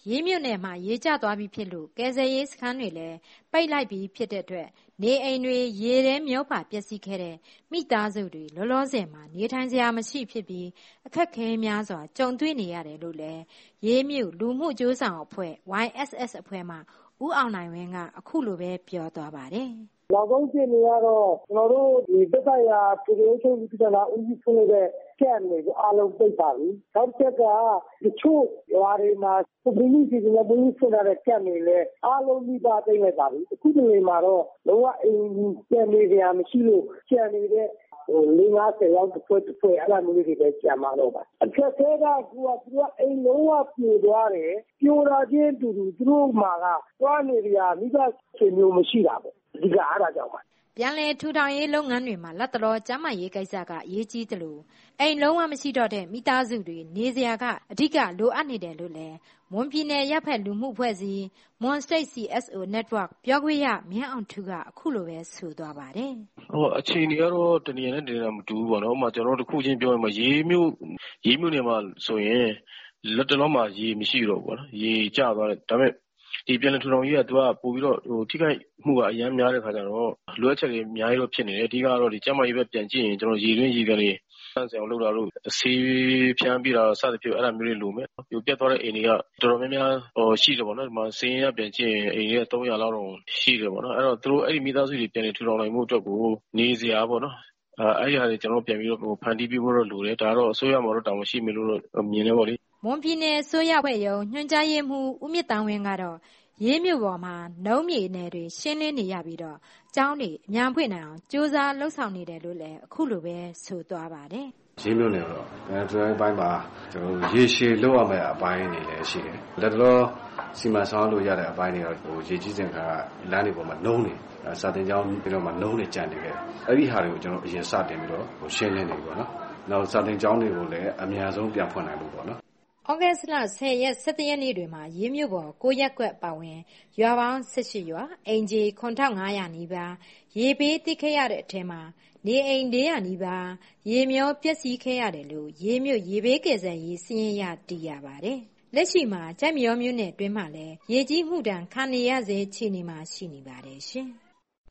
ရေးမြို့နယ်မှာရေကျသွားပြီးဖြစ်လို့ကယ်ဆယ်ရေးစခန်းတွေလည်းပိတ်လိုက်ပြီးဖြစ်တဲ့အတွက်နေအိမ်တွေရေထဲမျောပါပျက်စီးခဲ့တဲ့မိသားစုတွေလောလောဆယ်မှာနေထိုင်စရာမရှိဖြစ်ပြီးအခက်ခဲများစွာကြုံတွေ့နေရတယ်လို့လည်းရေးမြို့လူမှုကြိုးဆောင်အဖွဲ့ Y S S အဖွဲ့မှဦးအောင်နိုင်ဝင်းကအခုလိုပဲပြောသွားပါတယ်။နောက်ဆုံးဖြစ်နေရတော့ကျွန်တော်တို့ဒီသက်ဆိုင်ရာပြည်သူ့ချုပ်ပြည်ထနာဦးစီးဖွင့်တဲ့ကံတွေကိုအားလုံးပိတ်ပါပြီ။နောက်တစ်ချက်ကတချို့ရွာတွေမှာပြည်သူ့စီစဉ်တဲ့ပြည်သူ့ဖွင့်တဲ့ကံတွေလည်းအားလုံးပြီးပါသိလိုက်ပါပြီ။အခုဒီနေ့မှာတော့လုံးဝအိမ်ကျန်နေကြမရှိလို့ကျန်နေတဲ့ဟိုလေးငါးဆယ်ရောက်တစ်ဖွဲ့တစ်ဖွဲ့အဲ့လိုမျိုးတွေပဲကျန်မှာတော့ပါအခက်ခဲကကူကသူကအိမ်လုံးဝပြိုသွားတယ်ပြိုတာချင်းတူတူသူတို့မှာကတွားနေကြမိဘဆွေမျိုးမရှိတာပေါ့ဒီကအားဒါကြောင့်ပါပြန်လည်ထူထောင်ရေးလုပ်ငန်းတွေမှာလက်တော်ကျန်းမာရေးကိစ္စကအရေးကြီးတယ်လို့အိမ်လုံးဝမရှိတော့တဲ့မိသားစုတွေနေစရာကအဓိကလိုအပ်နေတယ်လို့လည်းမွန်ပြည်နယ်ရပ်ဖက်လူမှုဖွဲ့စည်း Mon State C S O Network ပြောခွင့်ရမင်းအောင်ထူကအခုလိုပဲဆိုသွားပါတယ်။ဟိုအခြေအနေကတော့တနည်းနဲ့တနည်းမတူဘူးပေါ့နော်။ဥပမာကျွန်တော်တို့တစ်ခုချင်းပြောရင်ရေးမျိုးရေးမျိုးနေမှာဆိုရင်လက်တလုံးမှာရေမရှိတော့ဘူးပေါ့နော်။ရေကျသွားတယ်ဒါပေမဲ့ဒီပြန်လည်ထူထောင်ရေးကသူကပို့ပြီးတော့ဟိုထိခိုက်မှုကအများများတဲ့ခါကျတော့လိုအပ်ချက်တွေအများကြီးတော့ဖြစ်နေတယ်အဓိကတော့ဒီကျန်းမာရေးပဲပြန်ကြည့်ရင်ကျွန်တော်ရေတွင်းရေကန်တွေဆန်းဆအောင်လုပ်တာလို့ဆေးဖြန်းပြီးတာစသဖြင့်အဲ့လိုမျိုးတွေလိုမယ်ပြပြတ်သွားတဲ့အိမ်တွေကတော်တော်များများဟိုရှိတယ်ပေါ့နော်ဒီမှာစင်းရပြန်ကြည့်ရင်အိမ်တွေကသုံးရာလောက်တော့ရှိတယ်ပေါ့နော်အဲ့တော့သူတို့အဲ့ဒီမိသားစုတွေပြန်လည်ထူထောင်နိုင်မှုအတွက်ကိုနေစရာပေါ့နော်အဲ့ဒီဟာတွေကျွန်တော်ပြန်ပြီးတော့ဖန်တီးပြီးဖို့တော့လိုတယ်ဒါတော့အစိုးရမှာတော့တောင်းမရှိမယ်လို့တော့မြင်နေပါလိမ့်မွန်ပြည်နယ်ဆိုရဖွဲ့ရုံညွှန်ကြားရေးမှူးဦးမြင့်တန်းဝင်းကတော့ရေးမြို့ပေါ်မှာနှုံးမြေနယ်တွေရှင်းလင်းနေရပြီးတော့ကျောင်းတွေအများဖွင့်နိုင်အောင်စူးစမ်းလှုပ်ဆောင်နေတယ်လို့လည်းအခုလိုပဲဆိုသွားပါတယ်။ရေးမြို့နယ်တော့အဲဒီဘိုင်းမှာကျွန်တော်ရေရှည်လောက်ရမယ့်အပိုင်းတွေလည်းရှိတယ်။လက်တော်စီမံဆောင်လို့ရတဲ့အပိုင်းတွေတော့ဟိုရေကြီးစင်ကလမ်းတွေပေါ်မှာနှုံးနေစာတင်ကျောင်းပြီးတော့မှနှုံးနေကြံနေခဲ့။အဲ့ဒီဟာတွေကိုကျွန်တော်အရင်စတင်ပြီးတော့ဟိုရှင်းလင်းနေပြီပေါ့နော်။နောက်စာတင်ကျောင်းတွေကိုလည်းအများဆုံးပြန်ဖွင့်နိုင်လို့ပေါ့နော်။ဩဂတ်စ်လဆယ်ရက်၁၁ရက်နေ့တွေမှာရေးမြို့ပေါ်ကိုရက်ကွက်ပါဝင်ရွာပေါင်း၁၈ရွာအင်ဂျီခွန်ထောင်ငါးရာနီးပါးရေဘေးတိခဲ့ရတဲ့အထက်မှာနေအိမ်၄ရာနီးပါးရေမျောပျက်စီးခဲ့ရတယ်လို့ရေးမြို့ရေဘေးကယ်ဆယ်ရေးစီရင်ရတည်ရပါတယ်။လက်ရှိမှာကြိုက်မြောမြို့နယ်တွင်းမှာလည်းရေကြီးမှုတန်ခံနေရစေခြေနေမှာရှိနေပါတယ်ရှင်။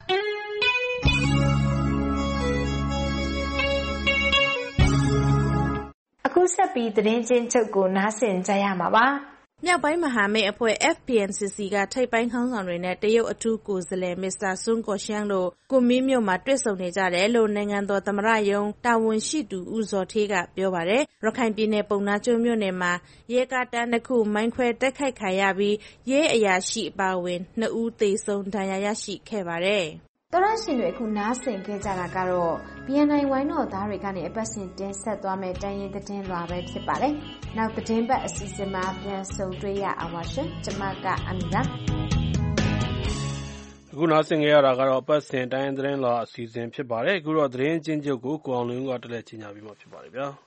အခုဆက်ပြီးသတင်းချင်းချုပ်ကိုနားဆင်ကြရမှာပါ။မြောက်ပိုင်းမဟာမိတ်အဖွဲ့ F P N C C ကထိပ်ပိုင်းခေါင်းဆောင်တွေနဲ့တရုတ်အထူးကိုယ်စားလှယ်မစ္စတာဆွန်းကော်ရှန်းတို့ကူမင်းမြို့မှာတွေ့ဆုံနေကြတယ်လို့နိုင်ငံတော်သမ္မတရုံးတာဝန်ရှိသူဦးဇော်ဌေးကပြောပါတယ်။ရခိုင်ပြည်နယ်ပုံနာကျွန်းမြို့နယ်မှာရဲကားတန်းတစ်ခုမိုင်းခွဲတိုက်ခိုက်ခံရပြီးရဲအရာရှိအပါအဝင်နှစ်ဦးသေဆုံးဒဏ်ရာရရှိခဲ့ပါတယ်။တော်ရရှင်တွေအခုနားဆင်ခဲ့ကြတာကတော့ B N I ဝိုင်းတော်သားတွေကနေအပတ်စဉ်တင်ဆက်သွားမယ့်တိုင်းရင်းသတင်းလွှာပဲဖြစ်ပါတယ်။နောက်သတင်းပတ်အစီအစဉ်မှာပြန်ဆုံတွေ့ရအောင်ပါရှင်။ကျွန်မကအမီပါ။အခုနားဆင်ခဲ့ရတာကတော့အပတ်စဉ်တိုင်းရင်းသတင်းလွှာအစီအစဉ်ဖြစ်ပါတယ်။အခုတော့သတင်းချင်းချုပ်ကိုကိုအောင်လွင်ကတက်လက်ချင်ညာပြီးမှဖြစ်ပါတယ်ဗျာ။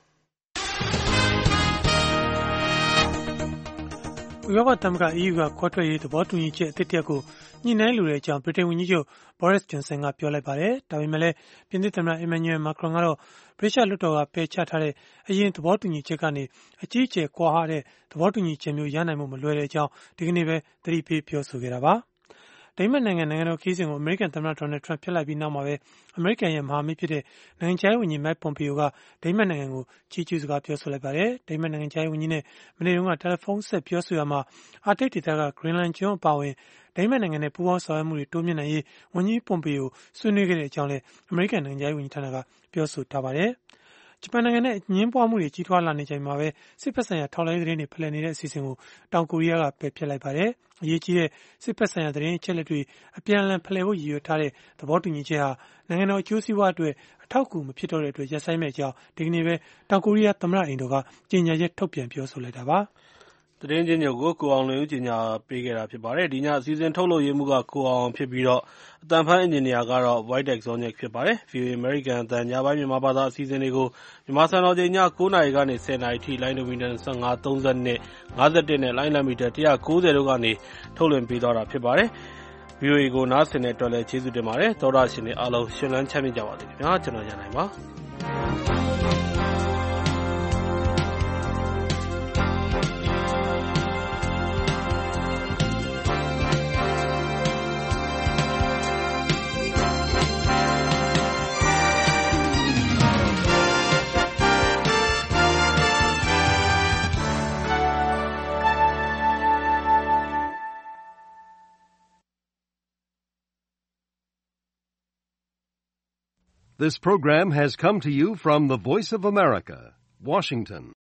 ဥရောပသမဂ္ဂ E U ကခွဲထွက်ရေးသဘောတူညီချက်အသစ်တစ်ရပ်ကိုညှိနှိုင်းလိုတဲ့အကြောင်းဗြိတိန်ဝန်ကြီးချုပ် Boris Johnson ကပြောလိုက်ပါတယ်။ဒါပေမဲ့လည်းပြင်သစ်သမ္မတ Emmanuel Macron ကတော့ဗြိတိန်လွှတ်တော်ကပယ်ချထားတဲ့အရင်သဘောတူညီချက်ကနေအကြီးအကျယ်ကွာဟတဲ့သဘောတူညီချက်မျိုးရနိုင်မှုမလွယ်တဲ့အကြောင်းဒီကနေ့ပဲသတိပေးပြောဆိုခဲ့တာပါ။ဒိန်းမတ်နိုင်ငံနိုင်ငံတော်ခရီးစဉ်ကိုအမေရိကန်သမ္မတ Donald Trump ဖျက်လိုက်ပြီးနောက်မှာပဲအမေရိကန်ရဲ့မဟာမိတ်ဖြစ်တဲ့နိုင်ငံခြားရေးဝန်ကြီး Mike Pompeo ကဒိန်းမတ်နိုင်ငံကိုချီးကျူးစကားပြောဆိုလိုက်ပါတယ်။ဒိန်းမတ်နိုင်ငံခြားရေးဝန်ကြီးနဲ့မနေ့တုန်းကတယ်လီဖုန်းဆက်ပြောဆိုရမှာအာတိတ်ဒေသက Greenland ကျွန်းအပါအဝင်ဒိန်းမတ်နိုင်ငံနဲ့ပူးပေါင်းဆောင်ရွက်မှုတွေတိုးမြှင့်နိုင်ရေးဝန်ကြီး Pompeo ဆွေးနွေးခဲ့တဲ့အကြောင်းလည်းအမေရိကန်နိုင်ငံခြားရေးဝန်ကြီးဌာနကပြောဆိုထားပါတယ်။ဂျပန်နိုင်ငံနဲ့အငင်းပွားမှုတွေကြီးထွားလာနေချိန်မှာပဲစစ်ဖက်ဆိုင်ရာထောက်လှမ်းရေးသတင်းတွေဖလှယ်နေတဲ့အစီအစဉ်ကိုတောင်ကိုရီးယားကပယ်ဖျက်လိုက်ပါတယ်။အရေးကြီးတဲ့စစ်ဖက်ဆိုင်ရာသတင်းအချက်အလက်တွေအပြန်အလှန်ဖလှယ်ဖို့ရည်ရွယ်ထားတဲ့သဘောတူညီချက်ဟာနိုင်ငံတော်အကျိုးစီးပွားအတွက်အထောက်အကူမဖြစ်တော့တဲ့အတွက်ရပ်ဆိုင်းမဲ့အကြောင်းဒီကနေ့ပဲတောင်ကိုရီးယားသမ္မတအိမ်တော်ကကြေညာချက်ထုတ်ပြန်ပြောဆိုလိုက်တာပါ။သတင်းချင်းချုပ်ကိုကိုအောင်လွင်ဦးကြီးညာပေးခဲ့တာဖြစ်ပါတယ်ဒီညအစည်းအဝေးထုတ်လို့ရမှုကကိုအောင်ဖြစ်ပြီးတော့အတန်ဖန်အင်ဂျင်နီယာကတော့ White Deck Zonic ဖြစ်ပါတယ် V O A American အတန်ညပိုင်းမြန်မာဘာသာအစီအစဉ်တွေကိုမြန်မာစံတော်ချိန်ည၉နာရီကနေ၁၀နာရီထိလိုင်းဒိုမီတာ၂၅ ၃၂ ၅၁နဲ့လိုင်းလမ်းမီတာ၁၉၀တို့ကနေထုတ်လွှင့်ပေးသွားတာဖြစ်ပါတယ် V O A ကိုနားဆင်တဲ့အတွက်လည်းကျေးဇူးတင်ပါတယ်သောတာရှင်တွေအားလုံးရှင်လန်းချမ်းမြေ့ကြပါစေခင်ဗျာကျွန်တော်ရန်နိုင်ပါ This program has come to you from the Voice of America, Washington.